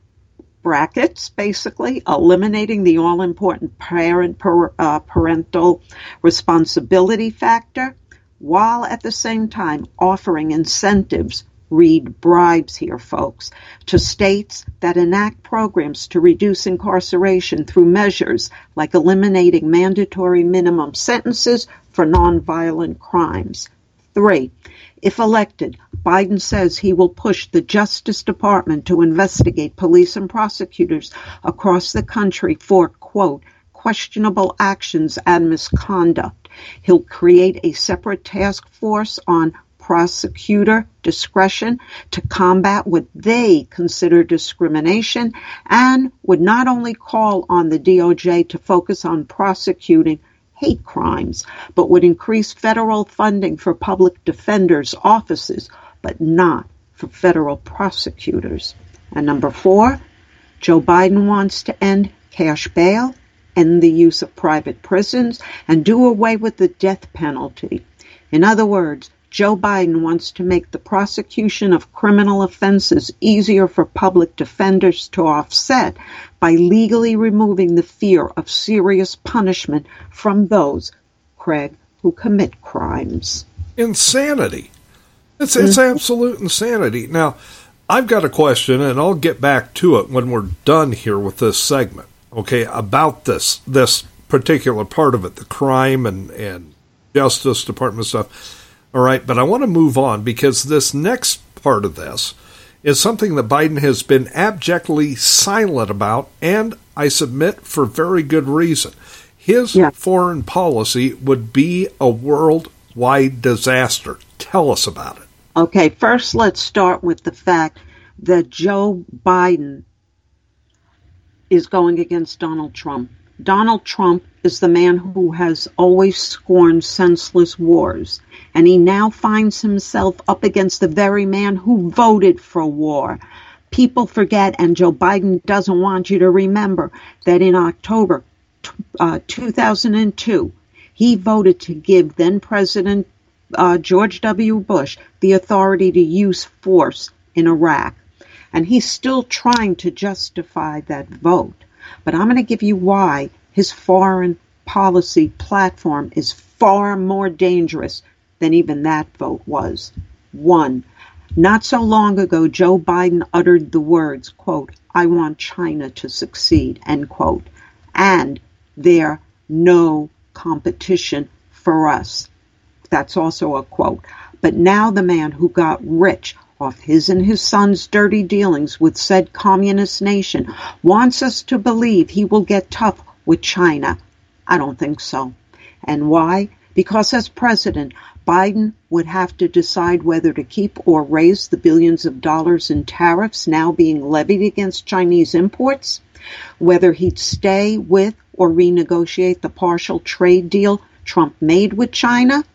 Brackets, basically, eliminating the all-important parent per, uh, parental responsibility factor, while at the same time offering incentives, read bribes here, folks, to states that enact programs to reduce incarceration through measures like eliminating mandatory minimum sentences for nonviolent crimes. Three, if elected, Biden says he will push the Justice Department to investigate police and prosecutors across the country for, quote, questionable actions and misconduct. He'll create a separate task force on prosecutor discretion to combat what they consider discrimination, and would not only call on the D O J to focus on prosecuting hate crimes, but would increase federal funding for public defenders' offices, but not for federal prosecutors. And number four, Joe Biden wants to end cash bail, end the use of private prisons, and do away with the death penalty. In other words, Joe Biden wants to make the prosecution of criminal offenses easier for public defenders to offset by legally removing the fear of serious punishment from those, Craig, who commit crimes. Insanity. It's, it's mm-hmm. absolute insanity. Now, I've got a question, and I'll get back to it when we're done here with this segment, okay, about this this particular part of it, the crime and, and Justice Department stuff. All right, but I want to move on because this next part of this is something that Biden has been abjectly silent about, and I submit for very good reason. His yeah. foreign policy would be a worldwide disaster. Tell us about it. Okay, first let's start with the fact that Joe Biden is going against Donald Trump. Donald Trump is the man who has always scorned senseless wars, and he now finds himself up against the very man who voted for war. People forget, and Joe Biden doesn't want you to remember, that in October uh, two thousand two, he voted to give then-President uh, George W. Bush the authority to use force in Iraq. And he's still trying to justify that vote. But I'm going to give you why his foreign policy platform is far more dangerous than even that vote was. One, not so long ago, Joe Biden uttered the words, quote, I want China to succeed, end quote, and they're no competition for us. That's also a quote. But now the man who got rich off his and his son's dirty dealings with said communist nation wants us to believe he will get tough with China. I don't think so. And why? Because as president, Biden would have to decide whether to keep or raise the billions of dollars in tariffs now being levied against Chinese imports, whether he'd stay with or renegotiate the partial trade deal Trump made with China,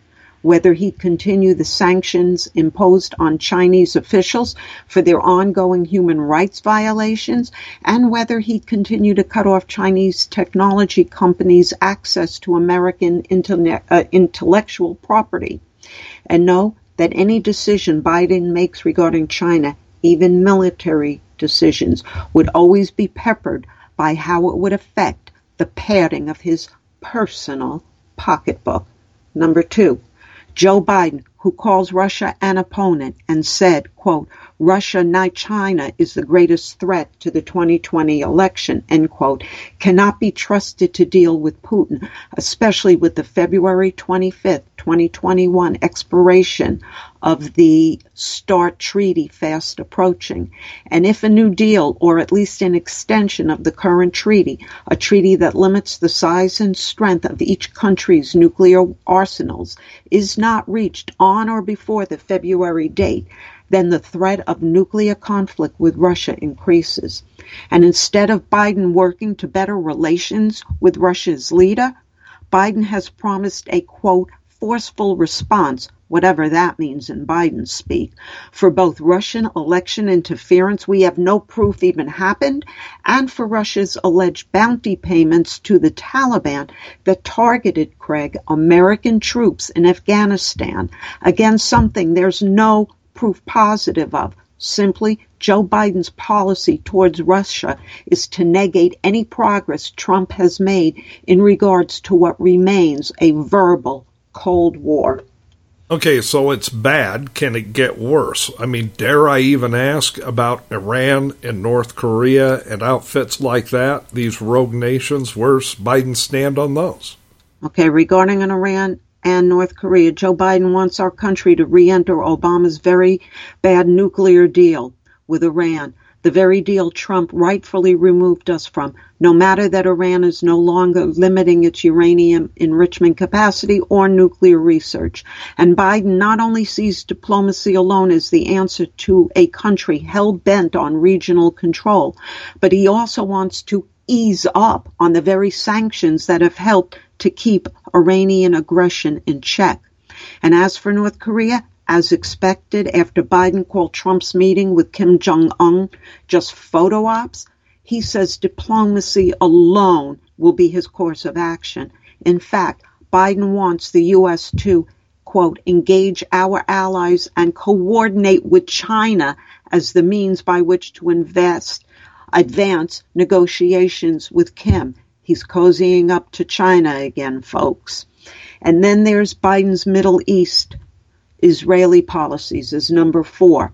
whether he'd continue the sanctions imposed on Chinese officials for their ongoing human rights violations, and whether he'd continue to cut off Chinese technology companies' access to American interne- uh, intellectual property. And know that any decision Biden makes regarding China, even military decisions, would always be peppered by how it would affect the padding of his personal pocketbook. Number two, Joe Biden, who calls Russia an opponent and said, quote, Russia, not China, is the greatest threat to the twenty twenty election, end quote, cannot be trusted to deal with Putin, especially with the February twenty-fifth, twenty twenty-one expiration of the START treaty fast approaching. And if a new deal, or at least an extension of the current treaty, a treaty that limits the size and strength of each country's nuclear arsenals, is not reached on or before the February date, then the threat of nuclear conflict with Russia increases. And instead of Biden working to better relations with Russia's leader, Biden has promised a, quote, forceful response, whatever that means in Biden speak, for both Russian election interference we have no proof even happened, and for Russia's alleged bounty payments to the Taliban that targeted, Craig, American troops in Afghanistan. Again, something there's no proof positive of. Simply, Joe Biden's policy towards Russia is to negate any progress Trump has made in regards to what remains a verbal Cold War. Okay, so it's bad. Can it get worse? I mean, dare I even ask about Iran and North Korea and outfits like that, these rogue nations? Where's Biden stand on those? Okay, regarding an Iran and North Korea, Joe Biden wants our country to re-enter Obama's very bad nuclear deal with Iran, the very deal Trump rightfully removed us from, no matter that Iran is no longer limiting its uranium enrichment capacity or nuclear research. And Biden not only sees diplomacy alone as the answer to a country hell-bent on regional control, but he also wants to ease up on the very sanctions that have helped to keep Iranian aggression in check. And as for North Korea, as expected, after Biden called Trump's meeting with Kim Jong-un just photo ops, he says diplomacy alone will be his course of action. In fact, Biden wants the U S to, quote, engage our allies and coordinate with China as the means by which to invest, advance negotiations with Kim. He's cozying up to China again, folks. And then there's Biden's Middle East Israeli policies as number four.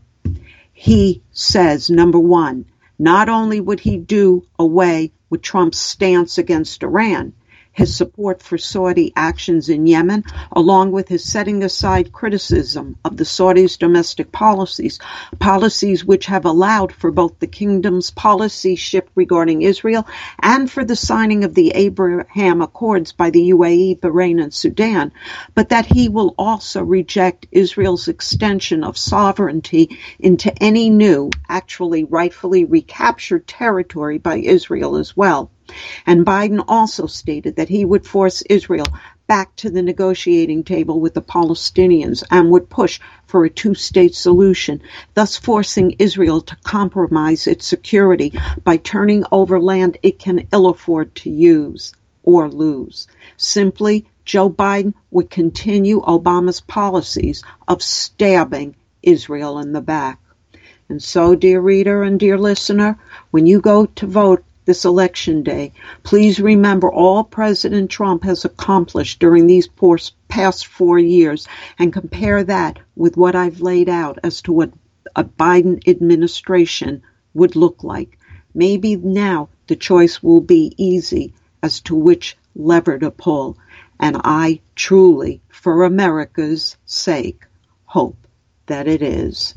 He says, number one, not only would he do away with Trump's stance against Iran, his support for Saudi actions in Yemen, along with his setting aside criticism of the Saudis' domestic policies, policies which have allowed for both the kingdom's policy shift regarding Israel and for the signing of the Abraham Accords by the U A E, Bahrain, and Sudan, but that he will also reject Israel's extension of sovereignty into any new, actually rightfully recaptured territory by Israel as well. And Biden also stated that he would force Israel back to the negotiating table with the Palestinians and would push for a two-state solution, thus forcing Israel to compromise its security by turning over land it can ill afford to use or lose. Simply, Joe Biden would continue Obama's policies of stabbing Israel in the back. And so, dear reader and dear listener, when you go to vote this election day, please remember all President Trump has accomplished during these past four years and compare that with what I've laid out as to what a Biden administration would look like. Maybe now the choice will be easy as to which lever to pull. And I truly, for America's sake, hope that it is.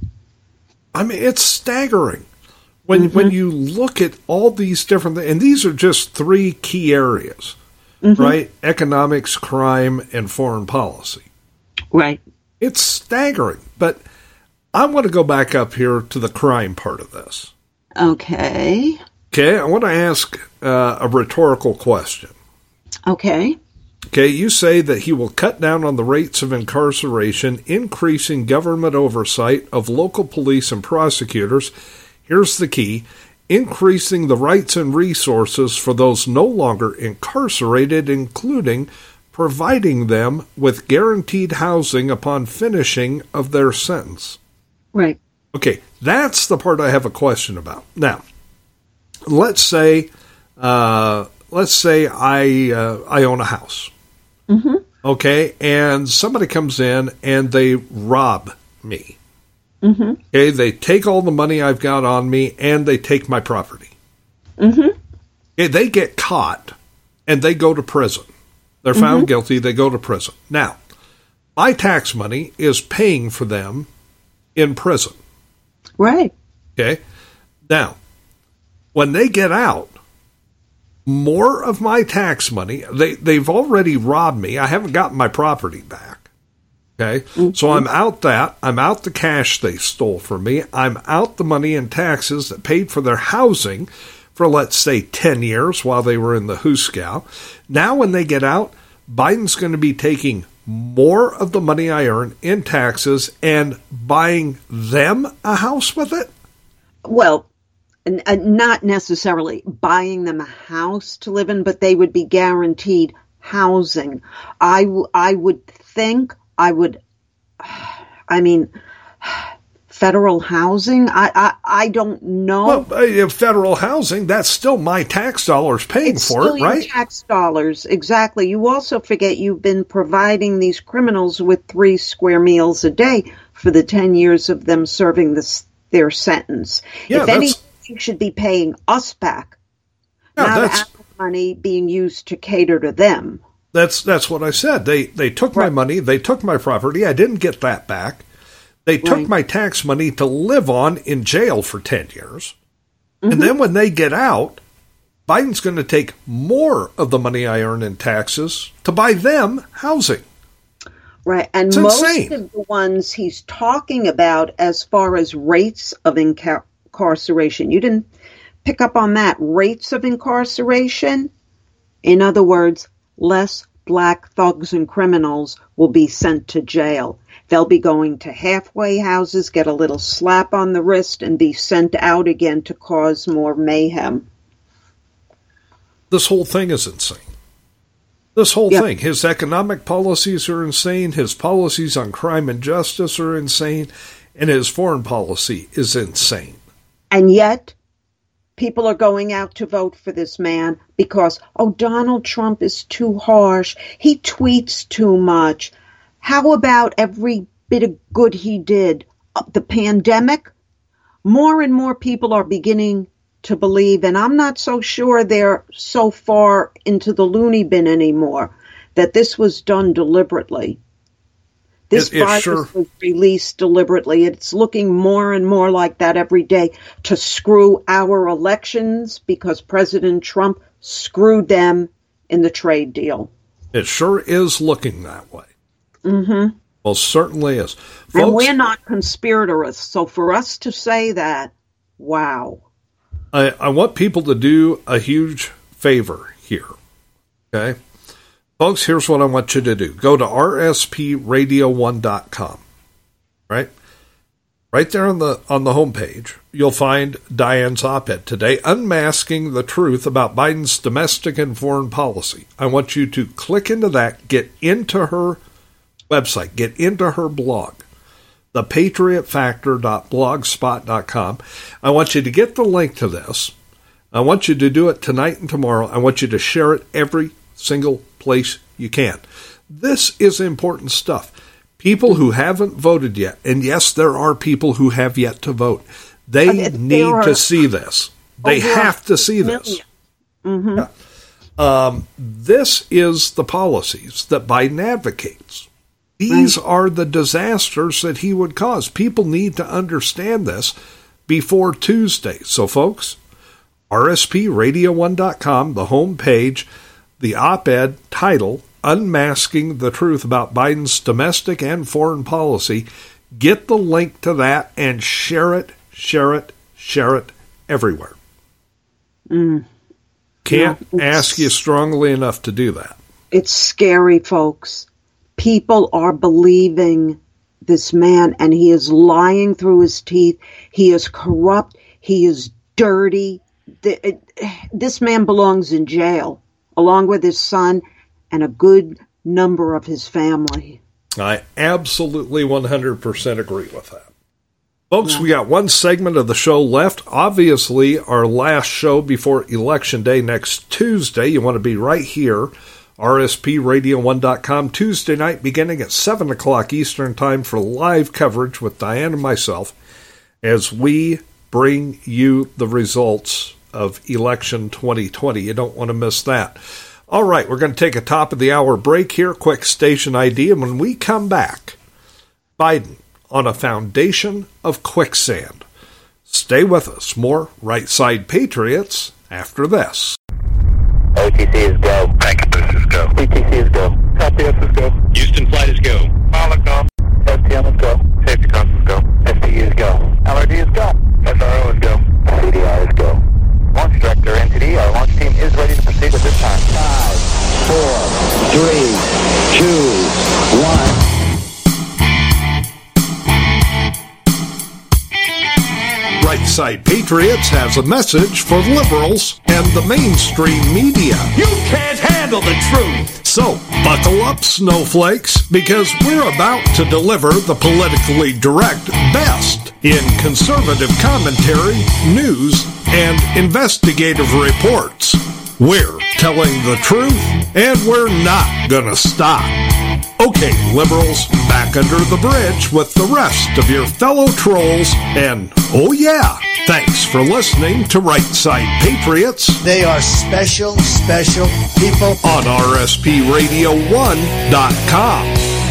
I mean, it's staggering. When Mm-hmm. when you look at all these different things, and these are just three key areas, mm-hmm. right? Economics, crime, and foreign policy. Right. It's staggering. But I want to go back up here to the crime part of this. Okay. Okay, I want to ask uh, a rhetorical question. Okay. Okay, you say that he will cut down on the rates of incarceration, increasing government oversight of local police and prosecutors. Here's the key: increasing the rights and resources for those no longer incarcerated, including providing them with guaranteed housing upon finishing of their sentence. Right. Okay, that's the part I have a question about. Now, let's say, uh, let's say I uh, I own a house. Mm-hmm. Okay, and somebody comes in and they rob me. Mm-hmm. Okay, they take all the money I've got on me and they take my property. Mm-hmm. Okay, they get caught and they go to prison. They're found Mm-hmm. guilty, they go to prison. Now, my tax money is paying for them in prison. Right. Okay, now, when they get out, more of my tax money, they, they've already robbed me. I haven't gotten my property back. Okay, mm-hmm. So I'm out that. I'm out the cash they stole from me. I'm out the money in taxes that paid for their housing for, let's say, ten years while they were in the Huskow. Now when they get out, Biden's going to be taking more of the money I earn in taxes and buying them a house with it? Well, n- uh, not necessarily buying them a house to live in, but they would be guaranteed housing. I, w- I would think I would, I mean, federal housing? I, I, I don't know. Well, uh, federal housing, that's still my tax dollars paying it's for still it, your right? Tax dollars, exactly. You also forget you've been providing these criminals with three square meals a day for the ten years of them serving this, their sentence. Yeah, if that's, anything, you should be paying us back, yeah, not that's, our money being used to cater to them. That's that's what I said. They they took Right. my money. They took my property. I didn't get that back. They took Right. my tax money to live on in jail for ten years. Mm-hmm. And then when they get out, Biden's going to take more of the money I earn in taxes to buy them housing. Right. And It's most insane. of the ones he's talking about as far as rates of inca- incarceration, you didn't pick up on that. Rates of incarceration, in other words, less black thugs and criminals will be sent to jail. They'll be going to halfway houses, get a little slap on the wrist, and be sent out again to cause more mayhem. This whole thing is insane. This whole Yeah. thing. His economic policies are insane. His policies on crime and justice are insane. And his foreign policy is insane. And yet, people are going out to vote for this man because, oh, Donald Trump is too harsh. He tweets too much. How about every bit of good he did? Uh, the pandemic? More and more people are beginning to believe, and I'm not so sure they're so far into the loony bin anymore, that this was done deliberately. This It- it virus sure- was released deliberately. It's looking more and more like that every day to screw our elections because President Trump screwed them in the trade deal. It sure is looking that way. Mm-hmm. Well, certainly is. And Folks, we're not conspirators, so for us to say that, wow. I, I want people to do a huge favor here. Okay? Folks, here's what I want you to do. Go to R S P radio one dot com. Right? Right there on the on the homepage, you'll find Diane's op-ed today, Unmasking the Truth About Biden's Domestic and Foreign Policy. I want you to click into that, get into her website, get into her blog, the patriot factor dot blogspot dot com. I want you to get the link to this. I want you to do it tonight and tomorrow. I want you to share it every single place you can. This is important stuff. People who haven't voted yet, and yes, there are people who have yet to vote, they I mean, need there to are see this. They over have to see this. million. Mm-hmm. Yeah. Um, this is the policies that Biden advocates. These Right. are the disasters that he would cause. People need to understand this before Tuesday. So, folks, R S P radio one dot com, the home page, the op-ed title, Unmasking the Truth About Biden's Domestic and Foreign Policy. Get the link to that and share it, share it, share it everywhere. Mm. Can't No, ask you strongly enough to do that. It's scary, folks. People are believing this man, and he is lying through his teeth. He is corrupt. He is dirty. This man belongs in jail, along with his son and a good number of his family. I absolutely one hundred percent agree with that. Folks, Yeah. we got one segment of the show left. Obviously, our last show before Election Day next Tuesday. You want to be right here, R S P radio one dot com, Tuesday night beginning at seven o'clock Eastern Time for live coverage with Diane and myself as we bring you the results of election twenty twenty. You don't want to miss that. All right, we're going to take a top of the hour break here, quick station I D, and when we come back, Biden on a foundation of quicksand. Stay with us. More Right Side Patriots after this. O T C is go. Anchorage is go. P T C is go. L P S is go. Houston flight is go. Pilot go. S T M is go. Safety console is go. S T U is go. L R D is go. S R O is go. C D R is go. Launch director N T D, our launch team is ready to proceed at this time. Five, four, three, two, one. Right Side Patriots has a message for liberals and the mainstream media. You can't handle the truth. So, buckle up, snowflakes, because we're about to deliver the politically direct best in conservative commentary, news, and investigative reports. We're telling the truth, and we're not gonna stop. Okay, liberals, back under the bridge with the rest of your fellow trolls, and oh yeah, thanks for listening to Right Side Patriots They are special, special people. on R S P radio one dot com.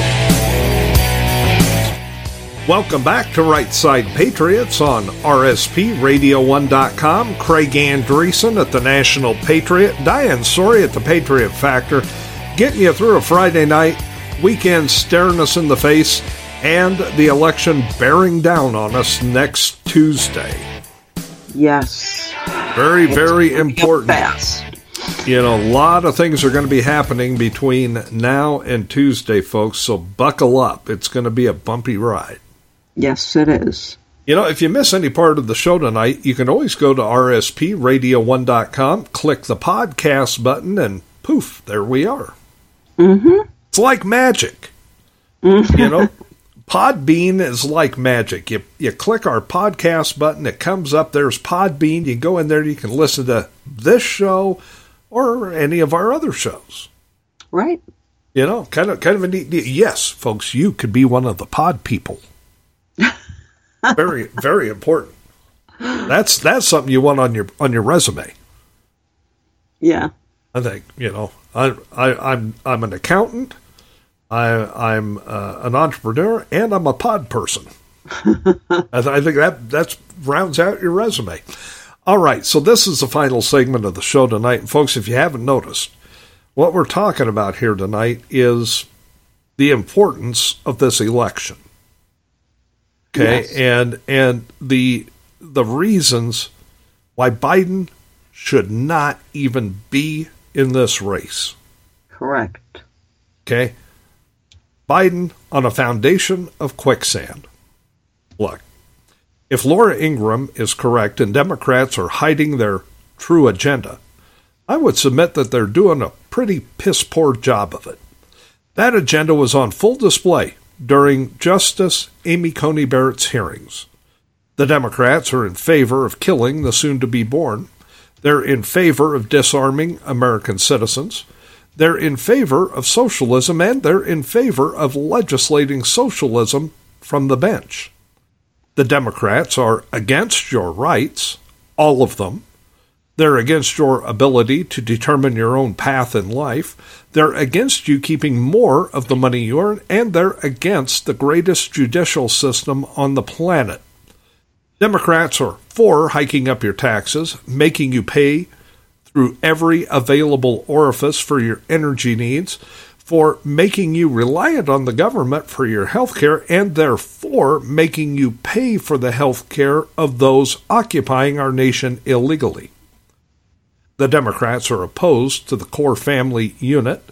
Welcome back to Right Side Patriots on R S P radio one dot com. Craig Andreessen at the National Patriot, Diane Sori at the Patriot Factor, getting you through a Friday night, weekend staring us in the face, and the election bearing down on us next Tuesday. Yes. Very, very important. Fast. You know, a lot of things are going to be happening between now and Tuesday, folks, so buckle up. It's going to be a bumpy ride. Yes, it is. You know, if you miss any part of the show tonight, you can always go to R S P radio one dot com, click the podcast button, and poof, there we are. Mm-hmm. It's like magic. Mm-hmm. You know, Podbean is like magic. You you click our podcast button, it comes up, there's Podbean. You go in there, you can listen to this show or any of our other shows. Right. You know, kind of kind of a neat deal. Yes, folks, you could be one of the pod people. Very, very important. That's that's something you want on your on your resume. Yeah. I think, you know, I, I I'm I'm an accountant, I I'm uh, an entrepreneur, and I'm a pod person. I, th- I think that that's rounds out your resume. All right, so this is the final segment of the show tonight, and folks, if you haven't noticed, what we're talking about here tonight is the importance of this election. Okay, Yes. and and the the reasons why Biden should not even be in this race. Correct. Okay? Biden on a foundation of quicksand. Look, if Laura Ingraham is correct and Democrats are hiding their true agenda, I would submit that they're doing a pretty piss-poor job of it. That agenda was on full display during Justice Amy Coney Barrett's hearings. The Democrats are in favor of killing the soon-to-be-born. They're in favor of disarming American citizens. They're in favor of socialism, and they're in favor of legislating socialism from the bench. The Democrats are against your rights, all of them. They're against your ability to determine your own path in life. They're against you keeping more of the money you earn, and they're against the greatest judicial system on the planet. Democrats are for hiking up your taxes, making you pay through every available orifice for your energy needs, for making you reliant on the government for your health care, and therefore making you pay for the health care of those occupying our nation illegally. The Democrats are opposed to the core family unit.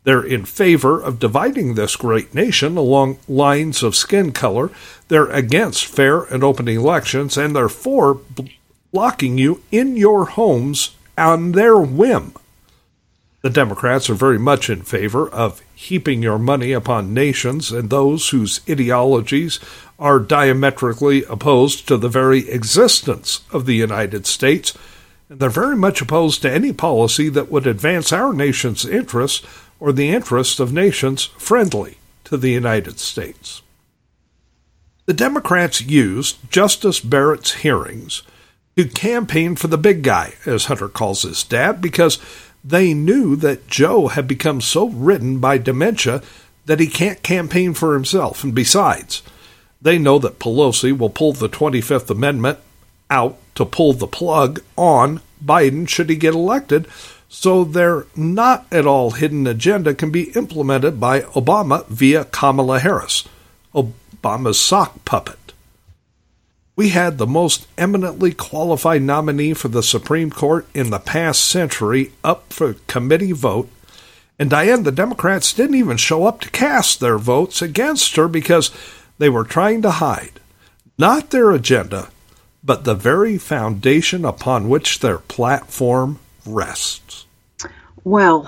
They're in favor of dividing this great nation along lines of skin color. They're against fair and open elections, and they're for locking you in your homes on their whim. The Democrats are very much in favor of heaping your money upon nations and those whose ideologies are diametrically opposed to the very existence of the United States, and they're very much opposed to any policy that would advance our nation's interests or the interests of nations friendly to the United States. The Democrats used Justice Barrett's hearings to campaign for the big guy, as Hunter calls his dad, because they knew that Joe had become so ridden by dementia that he can't campaign for himself. And besides, they know that Pelosi will pull the twenty-fifth Amendment out to pull the plug on Biden should he get elected, so their not at all hidden agenda can be implemented by Obama via Kamala Harris, Obama's sock puppet. We had the most eminently qualified nominee for the Supreme Court in the past century up for committee vote, and Diane, the Democrats didn't even show up to cast their votes against her because they were trying to hide not their agenda, but the very foundation upon which their platform rests. Well,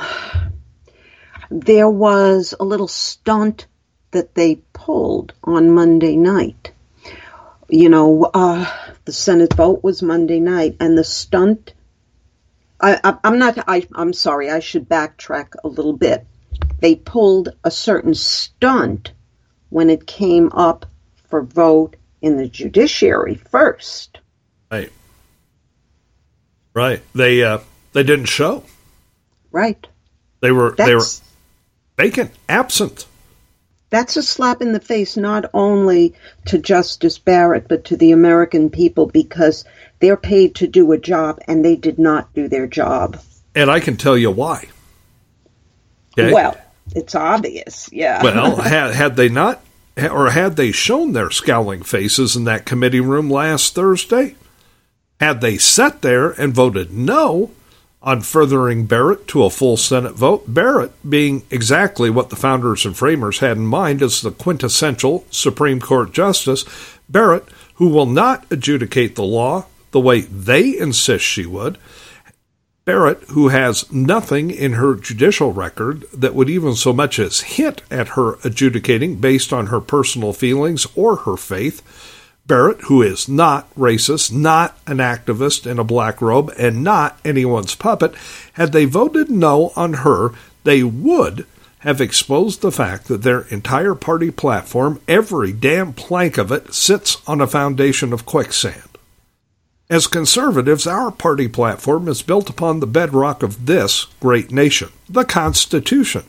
there was a little stunt that they pulled on Monday night. You know, uh, the Senate vote was Monday night, and the stunt, I, I, I'm not, I, I'm sorry, I should backtrack a little bit. They pulled a certain stunt when it came up for vote in the judiciary first. Right. Right. They, uh, they didn't show. Right. They were, That's, they were vacant, absent. That's a slap in the face not only to Justice Barrett, but to the American people, because they're paid to do a job, and they did not do their job. And I can tell you why. Okay? Well, it's obvious, yeah. Well, had, had they not, or had they shown their scowling faces in that committee room last Thursday, had they sat there and voted no on furthering Barrett to a full Senate vote, Barrett being exactly what the founders and framers had in mind as the quintessential Supreme Court justice, Barrett, who will not adjudicate the law the way they insist she would, Barrett, who has nothing in her judicial record that would even so much as hint at her adjudicating based on her personal feelings or her faith, Barrett, who is not racist, not an activist in a black robe, and not anyone's puppet, had they voted no on her, they would have exposed the fact that their entire party platform, every damn plank of it, sits on a foundation of quicksand. As conservatives, our party platform is built upon the bedrock of this great nation, the Constitution.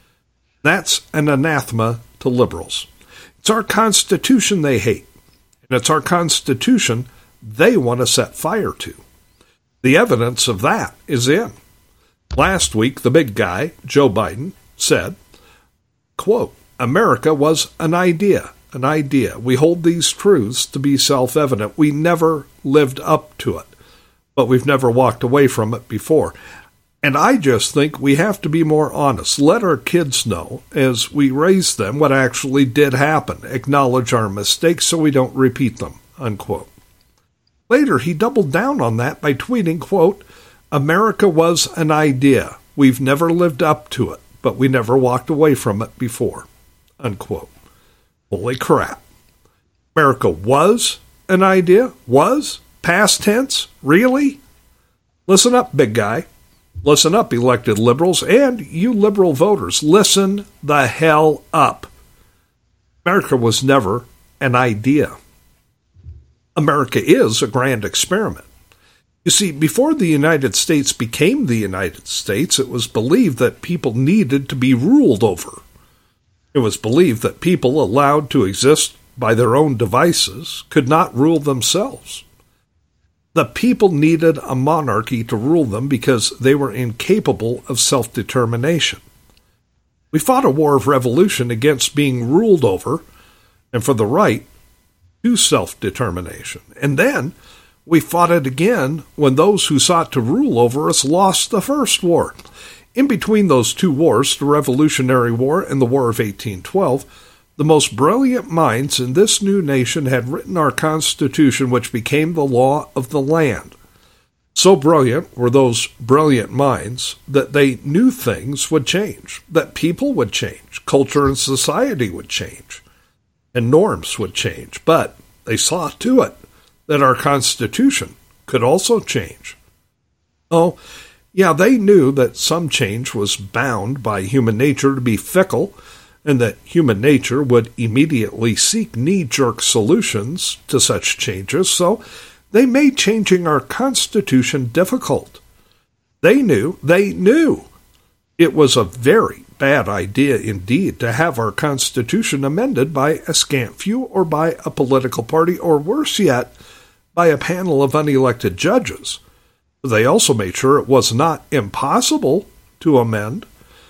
That's an anathema to liberals. It's our Constitution they hate. And it's our Constitution they want to set fire to. The evidence of that is in. Last week, the big guy, Joe Biden, said, quote, America was an idea, an idea. We hold these truths to be self-evident. We never lived up to it, but we've never walked away from it before. And I just think we have to be more honest. Let our kids know, as we raise them, what actually did happen. Acknowledge our mistakes so we don't repeat them, unquote. Later, he doubled down on that by tweeting, quote, America was an idea. We've never lived up to it, but we never walked away from it before, unquote. Holy crap. America was an idea? Was? Past tense? Really? Listen up, big guy. Listen up, elected liberals, and you liberal voters. Listen the hell up. America was never an idea. America is a grand experiment. You see, before the United States became the United States, it was believed that people needed to be ruled over. It was believed that people allowed to exist by their own devices could not rule themselves. The people needed a monarchy to rule them because they were incapable of self-determination. We fought a war of revolution against being ruled over and for the right to self-determination. And then we fought it again when those who sought to rule over us lost the first war. In between those two wars, the Revolutionary War and the War of eighteen twelve, the most brilliant minds in this new nation had written our Constitution, which became the law of the land. So brilliant were those brilliant minds that they knew things would change, that people would change, culture and society would change, and norms would change. But they saw to it that our Constitution could also change. Oh, yeah, they knew that some change was bound by human nature to be fickle, and that human nature would immediately seek knee-jerk solutions to such changes, so they made changing our Constitution difficult. They knew, they knew it was a very bad idea indeed to have our Constitution amended by a scant few or by a political party, or worse yet, by a panel of unelected judges. They also made sure it was not impossible to amend.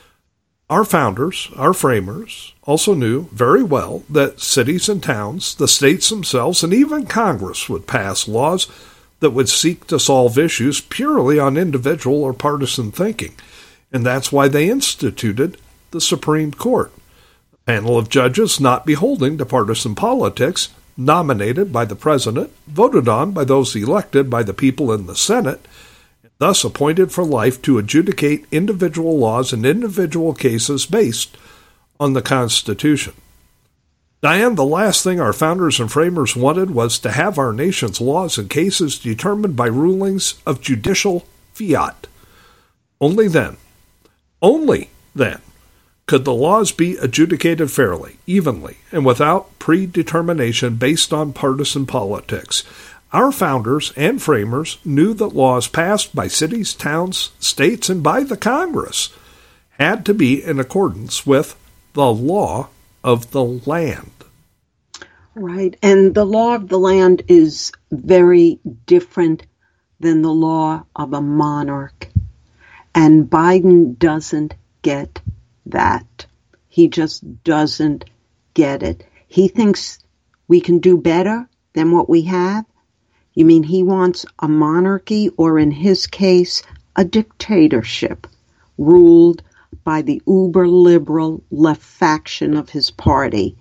Our founders, our framers, also knew very well that cities and towns, the states themselves, and even Congress would pass laws that would seek to solve issues purely on individual or partisan thinking. And that's why they instituted the Supreme Court, a panel of judges not beholding to partisan politics, nominated by the president, voted on by those elected by the people in the Senate, thus appointed for life to adjudicate individual laws and individual cases based on the Constitution. Diane, the last thing our founders and framers wanted was to have our nation's laws and cases determined by rulings of judicial fiat. Only then, only then, could the laws be adjudicated fairly, evenly, and without predetermination based on partisan politics. Our founders and framers knew that laws passed by cities, towns, states, and by the Congress had to be in accordance with the law of the land. Right, and the law of the land is very different than the law of a monarch. And Biden doesn't get that. He just doesn't get it. He thinks we can do better than what we have. You mean he wants a monarchy, or in his case, a dictatorship, ruled by the uber-liberal left faction of his party?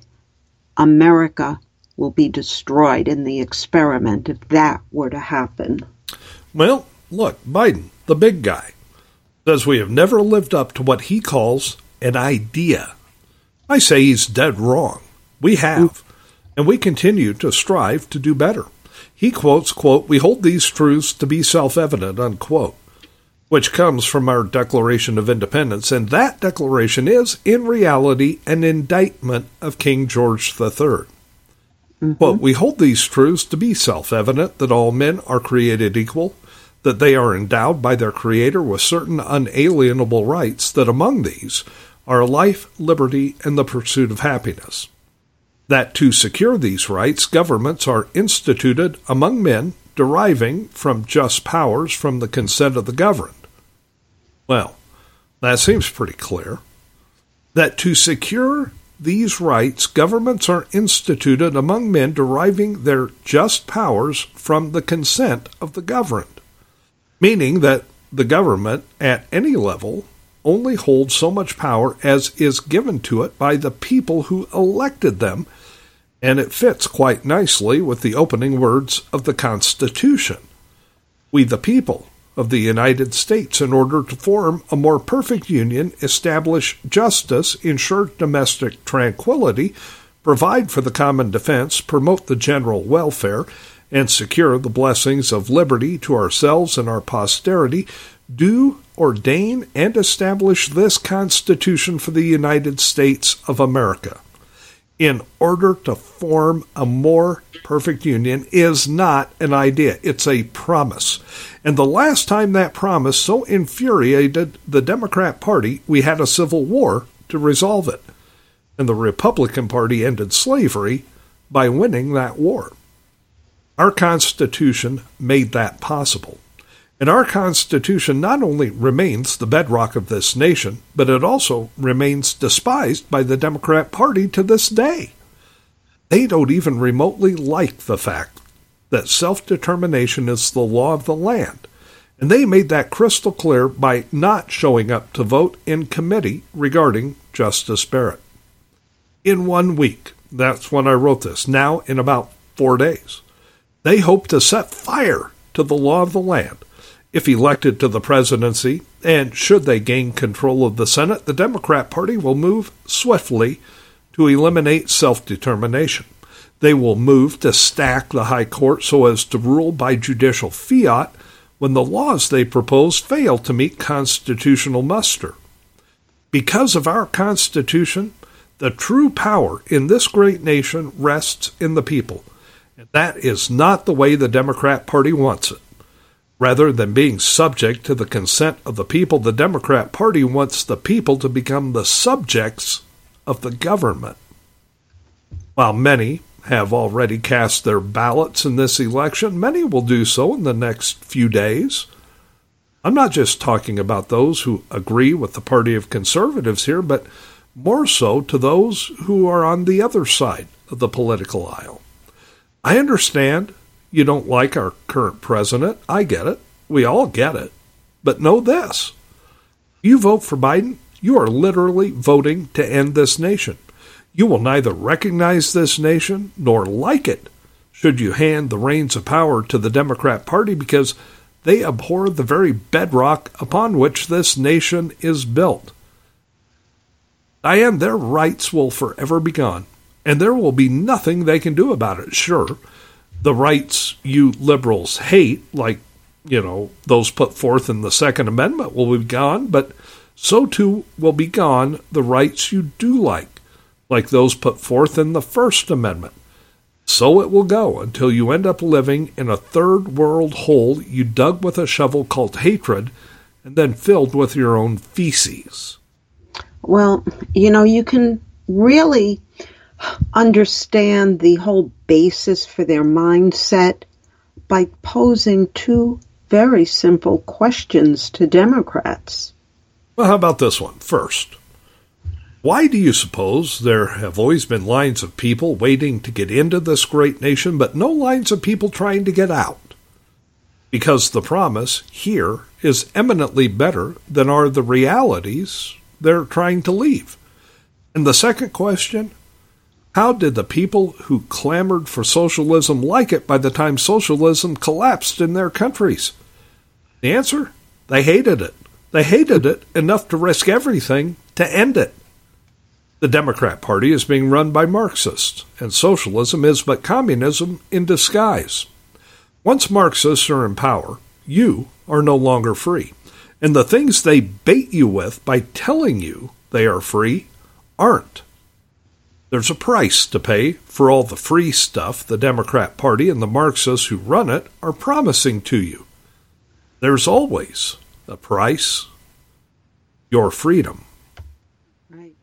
America will be destroyed in the experiment if that were to happen. Well, look, Biden, the big guy, says we have never lived up to what he calls an idea. I say he's dead wrong. We have, and we continue to strive to do better. He quotes, quote, "We hold these truths to be self-evident," unquote, which comes from our Declaration of Independence, and that declaration is, in reality, an indictment of King George the Third. Mm-hmm. Quote, "We hold these truths to be self-evident, that all men are created equal, that they are endowed by their Creator with certain unalienable rights, that among these are life, liberty, and the pursuit of happiness. That to secure these rights, governments are instituted among men, deriving from just powers from the consent of the governed." Well, that seems pretty clear. That to secure these rights, governments are instituted among men, deriving their just powers from the consent of the governed. Meaning that the government, at any level, only holds so much power as is given to it by the people who elected them, and it fits quite nicely with the opening words of the Constitution. "We the people of the United States, in order to form a more perfect union, establish justice, ensure domestic tranquility, provide for the common defense, promote the general welfare, and secure the blessings of liberty to ourselves and our posterity, do ordain and establish this Constitution for the United States of America." In order to form a more perfect union is not an idea. It's a promise. And the last time that promise so infuriated the Democrat Party, we had a civil war to resolve it. And the Republican Party ended slavery by winning that war. Our Constitution made that possible. And our Constitution not only remains the bedrock of this nation, but it also remains despised by the Democrat Party to this day. They don't even remotely like the fact that self-determination is the law of the land, And they made that crystal clear by not showing up to vote in committee regarding Justice Barrett. In one week, that's when I wrote this, now in about four days, they hope to set fire to the law of the land. If elected to the presidency, and should they gain control of the Senate, the Democrat Party will move swiftly to eliminate self-determination. They will move to stack the high court so as to rule by judicial fiat when the laws they propose fail to meet constitutional muster. Because of our Constitution, the true power in this great nation rests in the people, and that is not the way the Democrat Party wants it. Rather than being subject to the consent of the people, the Democrat Party wants the people to become the subjects of the government. While many have already cast their ballots in this election, many will do so in the next few days. I'm not just talking about those who agree with the party of conservatives here, but more so to those who are on the other side of the political aisle. I understand you don't like our current president. I get it. We all get it. But know this. You vote for Biden, you are literally voting to end this nation. You will neither recognize this nation nor like it should you hand the reins of power to the Democrat Party, because they abhor the very bedrock upon which this nation is built. Diane, their rights will forever be gone, and there will be nothing they can do about it. Sure, the rights you liberals hate, like, you know, those put forth in the Second Amendment, will be gone, but so too will be gone the rights you do like, like those put forth in the First Amendment. So it will go until you end up living in a third world hole you dug with a shovel called hatred and then filled with your own feces. Well, you know, you can really understand the whole basis for their mindset by posing two very simple questions to Democrats. Well, how about this one first? Why do you suppose there have always been lines of people waiting to get into this great nation, but no lines of people trying to get out? Because the promise here is eminently better than are the realities they're trying to leave. And the second question, how did the people who clamored for socialism like it by the time socialism collapsed in their countries? The answer, they hated it. They hated it enough to risk everything to end it. The Democrat Party is being run by Marxists, and socialism is but communism in disguise. Once Marxists are in power, you are no longer free. And the things they bait you with by telling you they are free aren't. There's a price to pay for all the free stuff the Democrat Party and the Marxists who run it are promising to you. There's always a price. Your freedom. Right.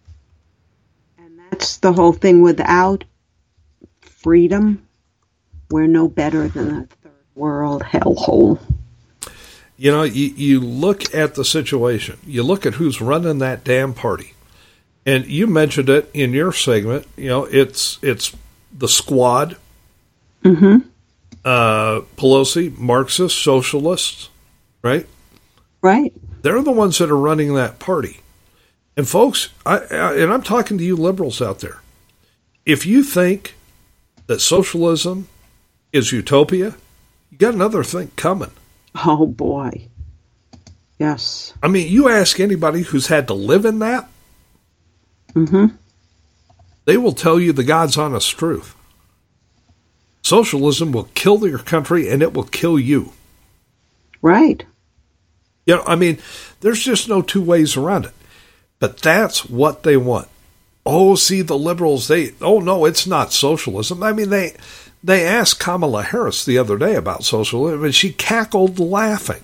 And that's the whole thing. Without freedom, we're no better than a third world hellhole. You know, you, you look at the situation. You look at who's running that damn party. And you mentioned it in your segment. You know, it's it's the squad. Mm-hmm. Uh, Pelosi, Marxist, socialists, right? Right. They're the ones that are running that party. And folks, I, I, and I'm talking to you liberals out there. If you think that socialism is utopia, you got another thing coming. Oh, boy. Yes. I mean, you ask anybody who's had to live in that, mm-hmm. they will tell you the God's honest truth. Socialism will kill your country, and it will kill you. Right. You know, I mean, there's just no two ways around it. But that's what they want. Oh, see, the liberals, they, oh, no, it's not socialism. I mean, they they asked Kamala Harris the other day about socialism, and she cackled laughing.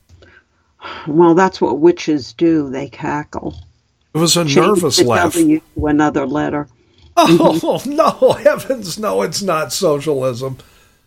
Well, that's what witches do. They cackle. It was a Change nervous the laugh. W to another letter. Oh, mm-hmm. No, heavens, no, it's not socialism.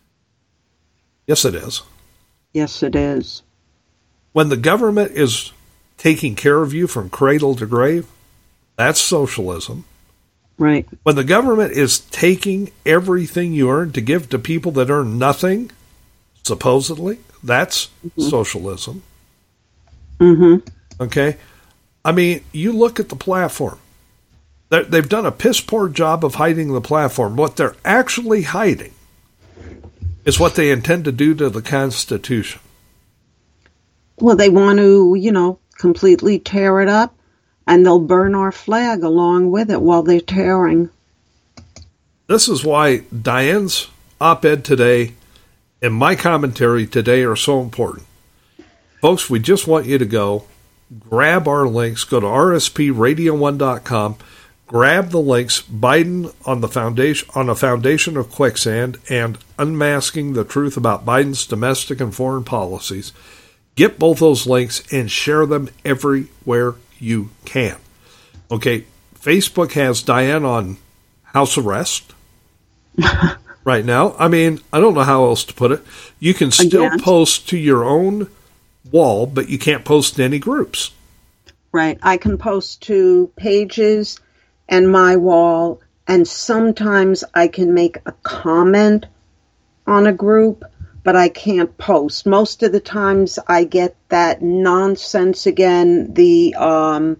Yes, it is. Yes, it is. When the government is taking care of you from cradle to grave, that's socialism. Right. When the government is taking everything you earn to give to people that earn nothing, supposedly, That's mm-hmm. socialism. Mm-hmm. Okay? I mean, you look at the platform. They're, they've done a piss-poor job of hiding the platform. What they're actually hiding is what they intend to do to the Constitution. Well, they want to, you know, completely tear it up, and they'll burn our flag along with it while they're tearing. This is why Diane's op-ed today and my commentary today are so important. Folks, we just want you to go, grab our links, go to R S P radio one dot com, grab the links, Biden on the foundation on a foundation of quicksand and unmasking the truth about Biden's domestic and foreign policies. Get both those links and share them everywhere you can. Okay, Facebook has Diane on house arrest right now. I mean, I don't know how else to put it. You can still Again. post to your own wall, but you can't post to any groups. Right. I can post to pages and my wall, and sometimes I can make a comment on a group, but I can't post. Most of the times I get that nonsense again, the um,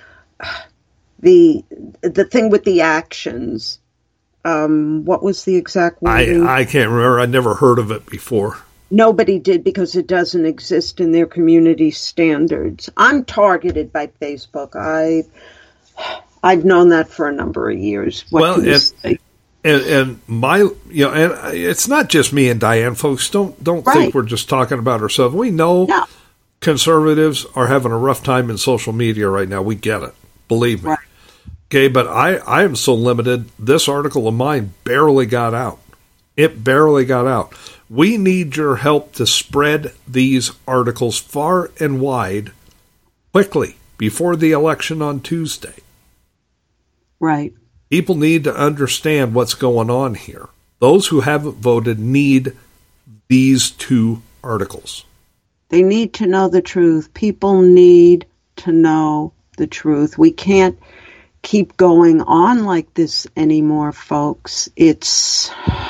the the thing with the actions. Um, what was the exact wording? I, I can't remember. I never heard of it before. Nobody did because it doesn't exist in their community standards. I'm targeted by Facebook. I, I've known that for a number of years. What well, can you and, say? And, and my, you know, and it's not just me and Diane, folks. Don't don't Right. think we're just talking about ourselves. We know No. conservatives are having a rough time in social media right now. We get it. Believe me. Right. Okay, but I, I am so limited. This article of mine barely got out. It barely got out. We need your help to spread these articles far and wide quickly before the election on Tuesday. Right. People need to understand what's going on here. Those who haven't voted need these two articles. They need to know the truth. People need to know the truth. We can't keep going on like this anymore, folks. It's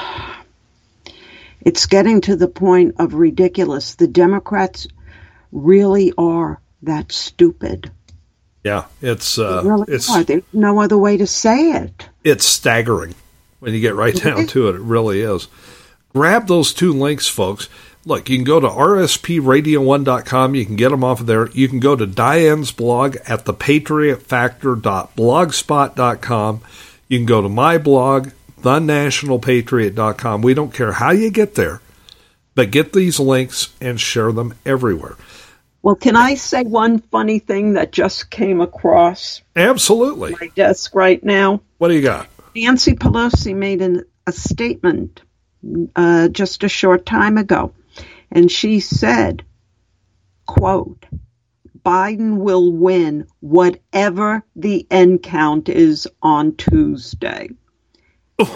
it's getting to the point of ridiculous. The Democrats really are that stupid. Yeah, it's uh, they really it's are. There's no other way to say it. It's staggering when you get right down to it. It really is. Grab those two links, folks. Look, you can go to R S P radio one dot com. You can get them off of there. You can go to Diane's blog at the patriot factor dot blogspot dot com. You can go to my blog, the national patriot dot com. We don't care how you get there, but get these links and share them everywhere. Well, can I say one funny thing that just came across Absolutely. my desk right now? What do you got? Nancy Pelosi made an, a statement uh, just a short time ago, and she said, quote, Biden will win whatever the end count is on Tuesday. In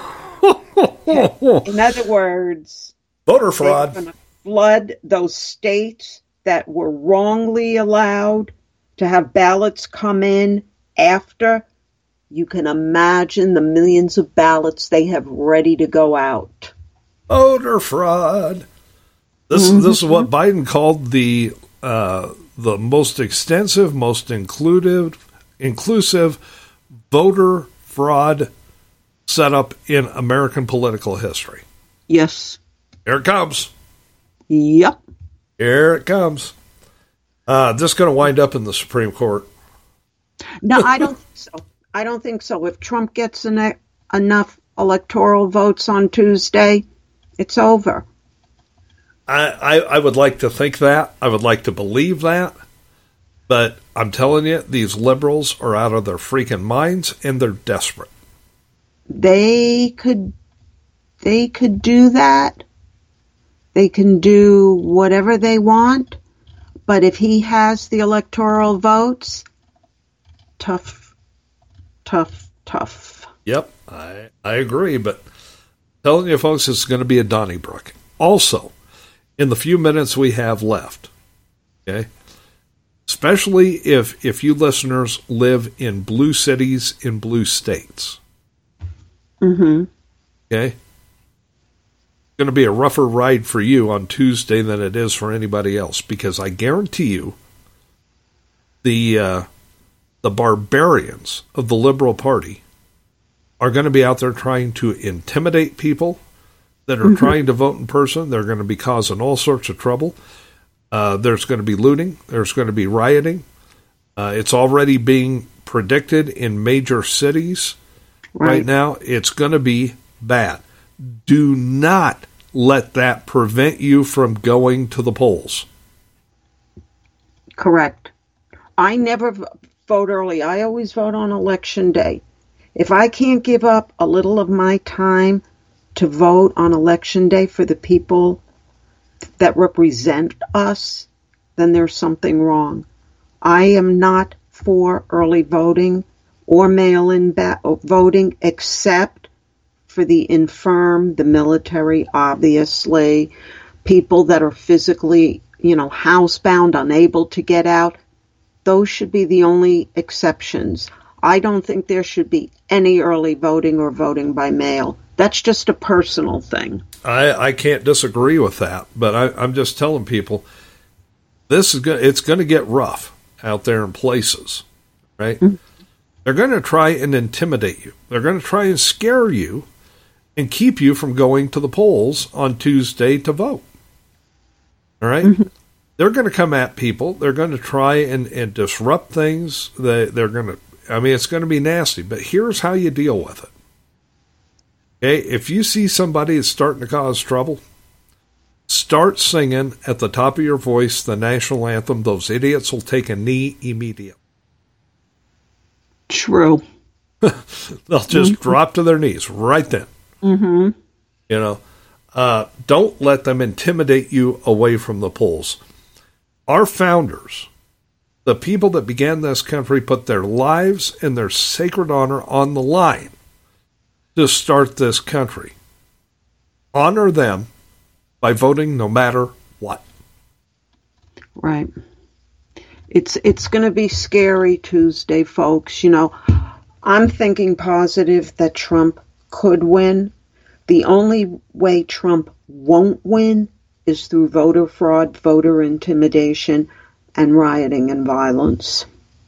other words, voter fraud. they're going to flood those states that were wrongly allowed to have ballots come in after. You can imagine the millions of ballots they have ready to go out. Voter fraud. This mm-hmm. this is what Biden called the uh, the most extensive, most inclusive, inclusive voter fraud setup in American political history. Yes. Here it comes. Yep. Here it comes. Uh, this is going to wind up in the Supreme Court. No, I don't think so. I don't think so. If Trump gets en- enough electoral votes on Tuesday, it's over. I, I, I would like to think that. I would like to believe that. But I'm telling you, these liberals are out of their freaking minds, and they're desperate. They could, they could do that. They can do whatever they want. But if he has the electoral votes, tough, tough, tough. Yep, I, I agree. But I'm telling you, folks, it's going to be a Donnybrook. Also, in the few minutes we have left, okay, especially if if you listeners live in blue cities in blue states, mm-hmm. okay, going to be a rougher ride for you on Tuesday than it is for anybody else, because I guarantee you the uh, the barbarians of the Liberal Party are going to be out there trying to intimidate people that are mm-hmm. trying to vote in person. They're going to be causing all sorts of trouble. Uh, there's going to be looting. There's going to be rioting. Uh, it's already being predicted in major cities right, right now. It's going to be bad. Do not let that prevent you from going to the polls. Correct. I never vote early. I always vote on election day. If I can't give up a little of my time to vote on election day for the people that represent us, then there's something wrong. I am not for early voting or mail-in ba- voting, except for the infirm, the military, obviously, people that are physically, you know, housebound, unable to get out. Those should be the only exceptions. I don't think there should be any early voting or voting by mail. That's just a personal thing. I, I can't disagree with that, but I, I'm just telling people this is go- it's going to get rough out there in places, right? Mm-hmm. They're going to try and intimidate you. They're going to try and scare you and keep you from going to the polls on Tuesday to vote. All right? Mm-hmm. They're going to come at people. They're going to try and, and disrupt things. They, they're going to, I mean, it's going to be nasty, but here's how you deal with it. Okay? If you see somebody that's starting to cause trouble, start singing at the top of your voice the national anthem. Those idiots will take a knee immediately. True. They'll just mm-hmm. drop to their knees right then. Mm-hmm. You know, uh, don't let them intimidate you away from the polls. Our founders, the people that began this country, put their lives and their sacred honor on the line to start this country. Honor them by voting no matter what. Right. It's it's going to be scary Tuesday, folks. You know, I'm thinking positive that Trump could win. The only way Trump won't win is through voter fraud, voter intimidation, and rioting and violence.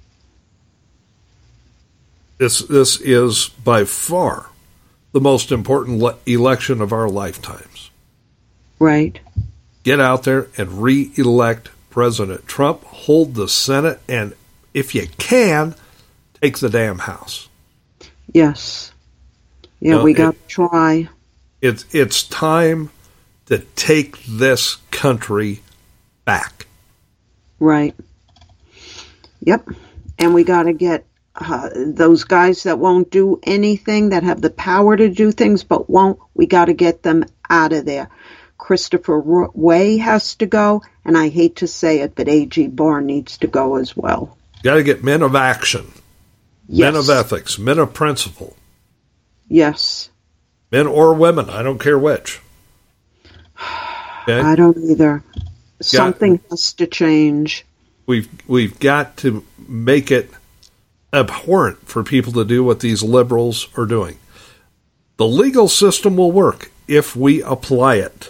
This this is by far the most important le- election of our lifetimes. Right. Get out there and re-elect President Trump, hold the Senate, and if you can, take the damn House. Yes. Yeah, you know, we got it, to try. It's, it's time to take this country back. Right. Yep. And we got to get uh, those guys that won't do anything, that have the power to do things but won't, we got to get them out of there. Christopher Wray has to go, and I hate to say it, but A G Barr needs to go as well. Got to get men of action, yes. men of ethics, men of principle. Yes. Men or women, I don't care which. Okay? I don't either. Something got, has to change. We've we've got to make it abhorrent for people to do what these liberals are doing. The legal system will work if we apply it.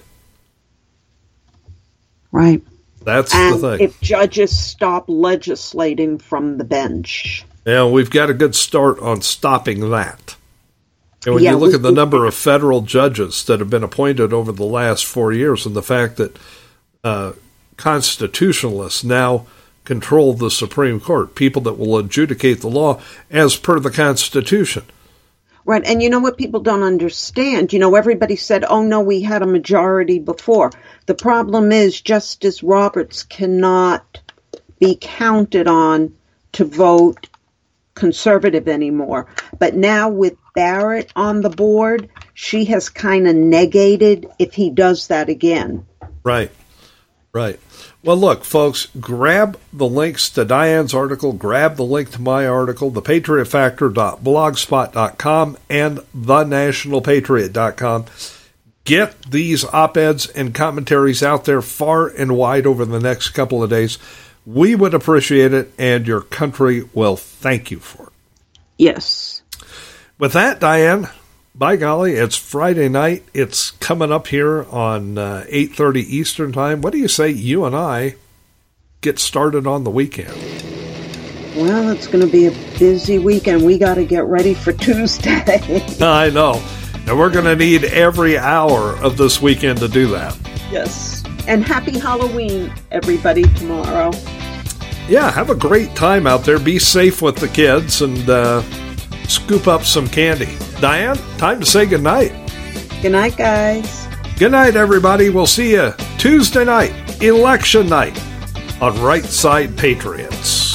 Right. That's and the thing. If judges stop legislating from the bench. Yeah, we've got a good start on stopping that. And when yeah, you look we, at the number of federal judges that have been appointed over the last four years and the fact that uh, constitutionalists now control the Supreme Court, people that will adjudicate the law as per the Constitution. Right, and you know what people don't understand? You know, everybody said, oh, no, we had a majority before. The problem is Justice Roberts cannot be counted on to vote conservative anymore. But now with Barrett on the board, she has kind of negated if he does that again. Right, right. Well, look, folks, grab the links to Diane's article, grab the link to my article, the patriot factor dot blogspot dot com and the national patriot dot com. Get these op-eds and commentaries out there far and wide over the next couple of days. We would appreciate it, and your country will thank you for it. Yes. With that, Diane, by golly, it's Friday night. It's coming up here on uh, eight thirty Eastern Time. What do you say you and I get started on the weekend? Well, it's going to be a busy weekend. We got to get ready for Tuesday. I know. And we're going to need every hour of this weekend to do that. Yes. And happy Halloween, everybody, tomorrow. Yeah, have a great time out there. Be safe with the kids and uh, scoop up some candy. Diane, time to say goodnight. Good night, guys. Good night, everybody. We'll see you Tuesday night, election night, on Right Side Patriots.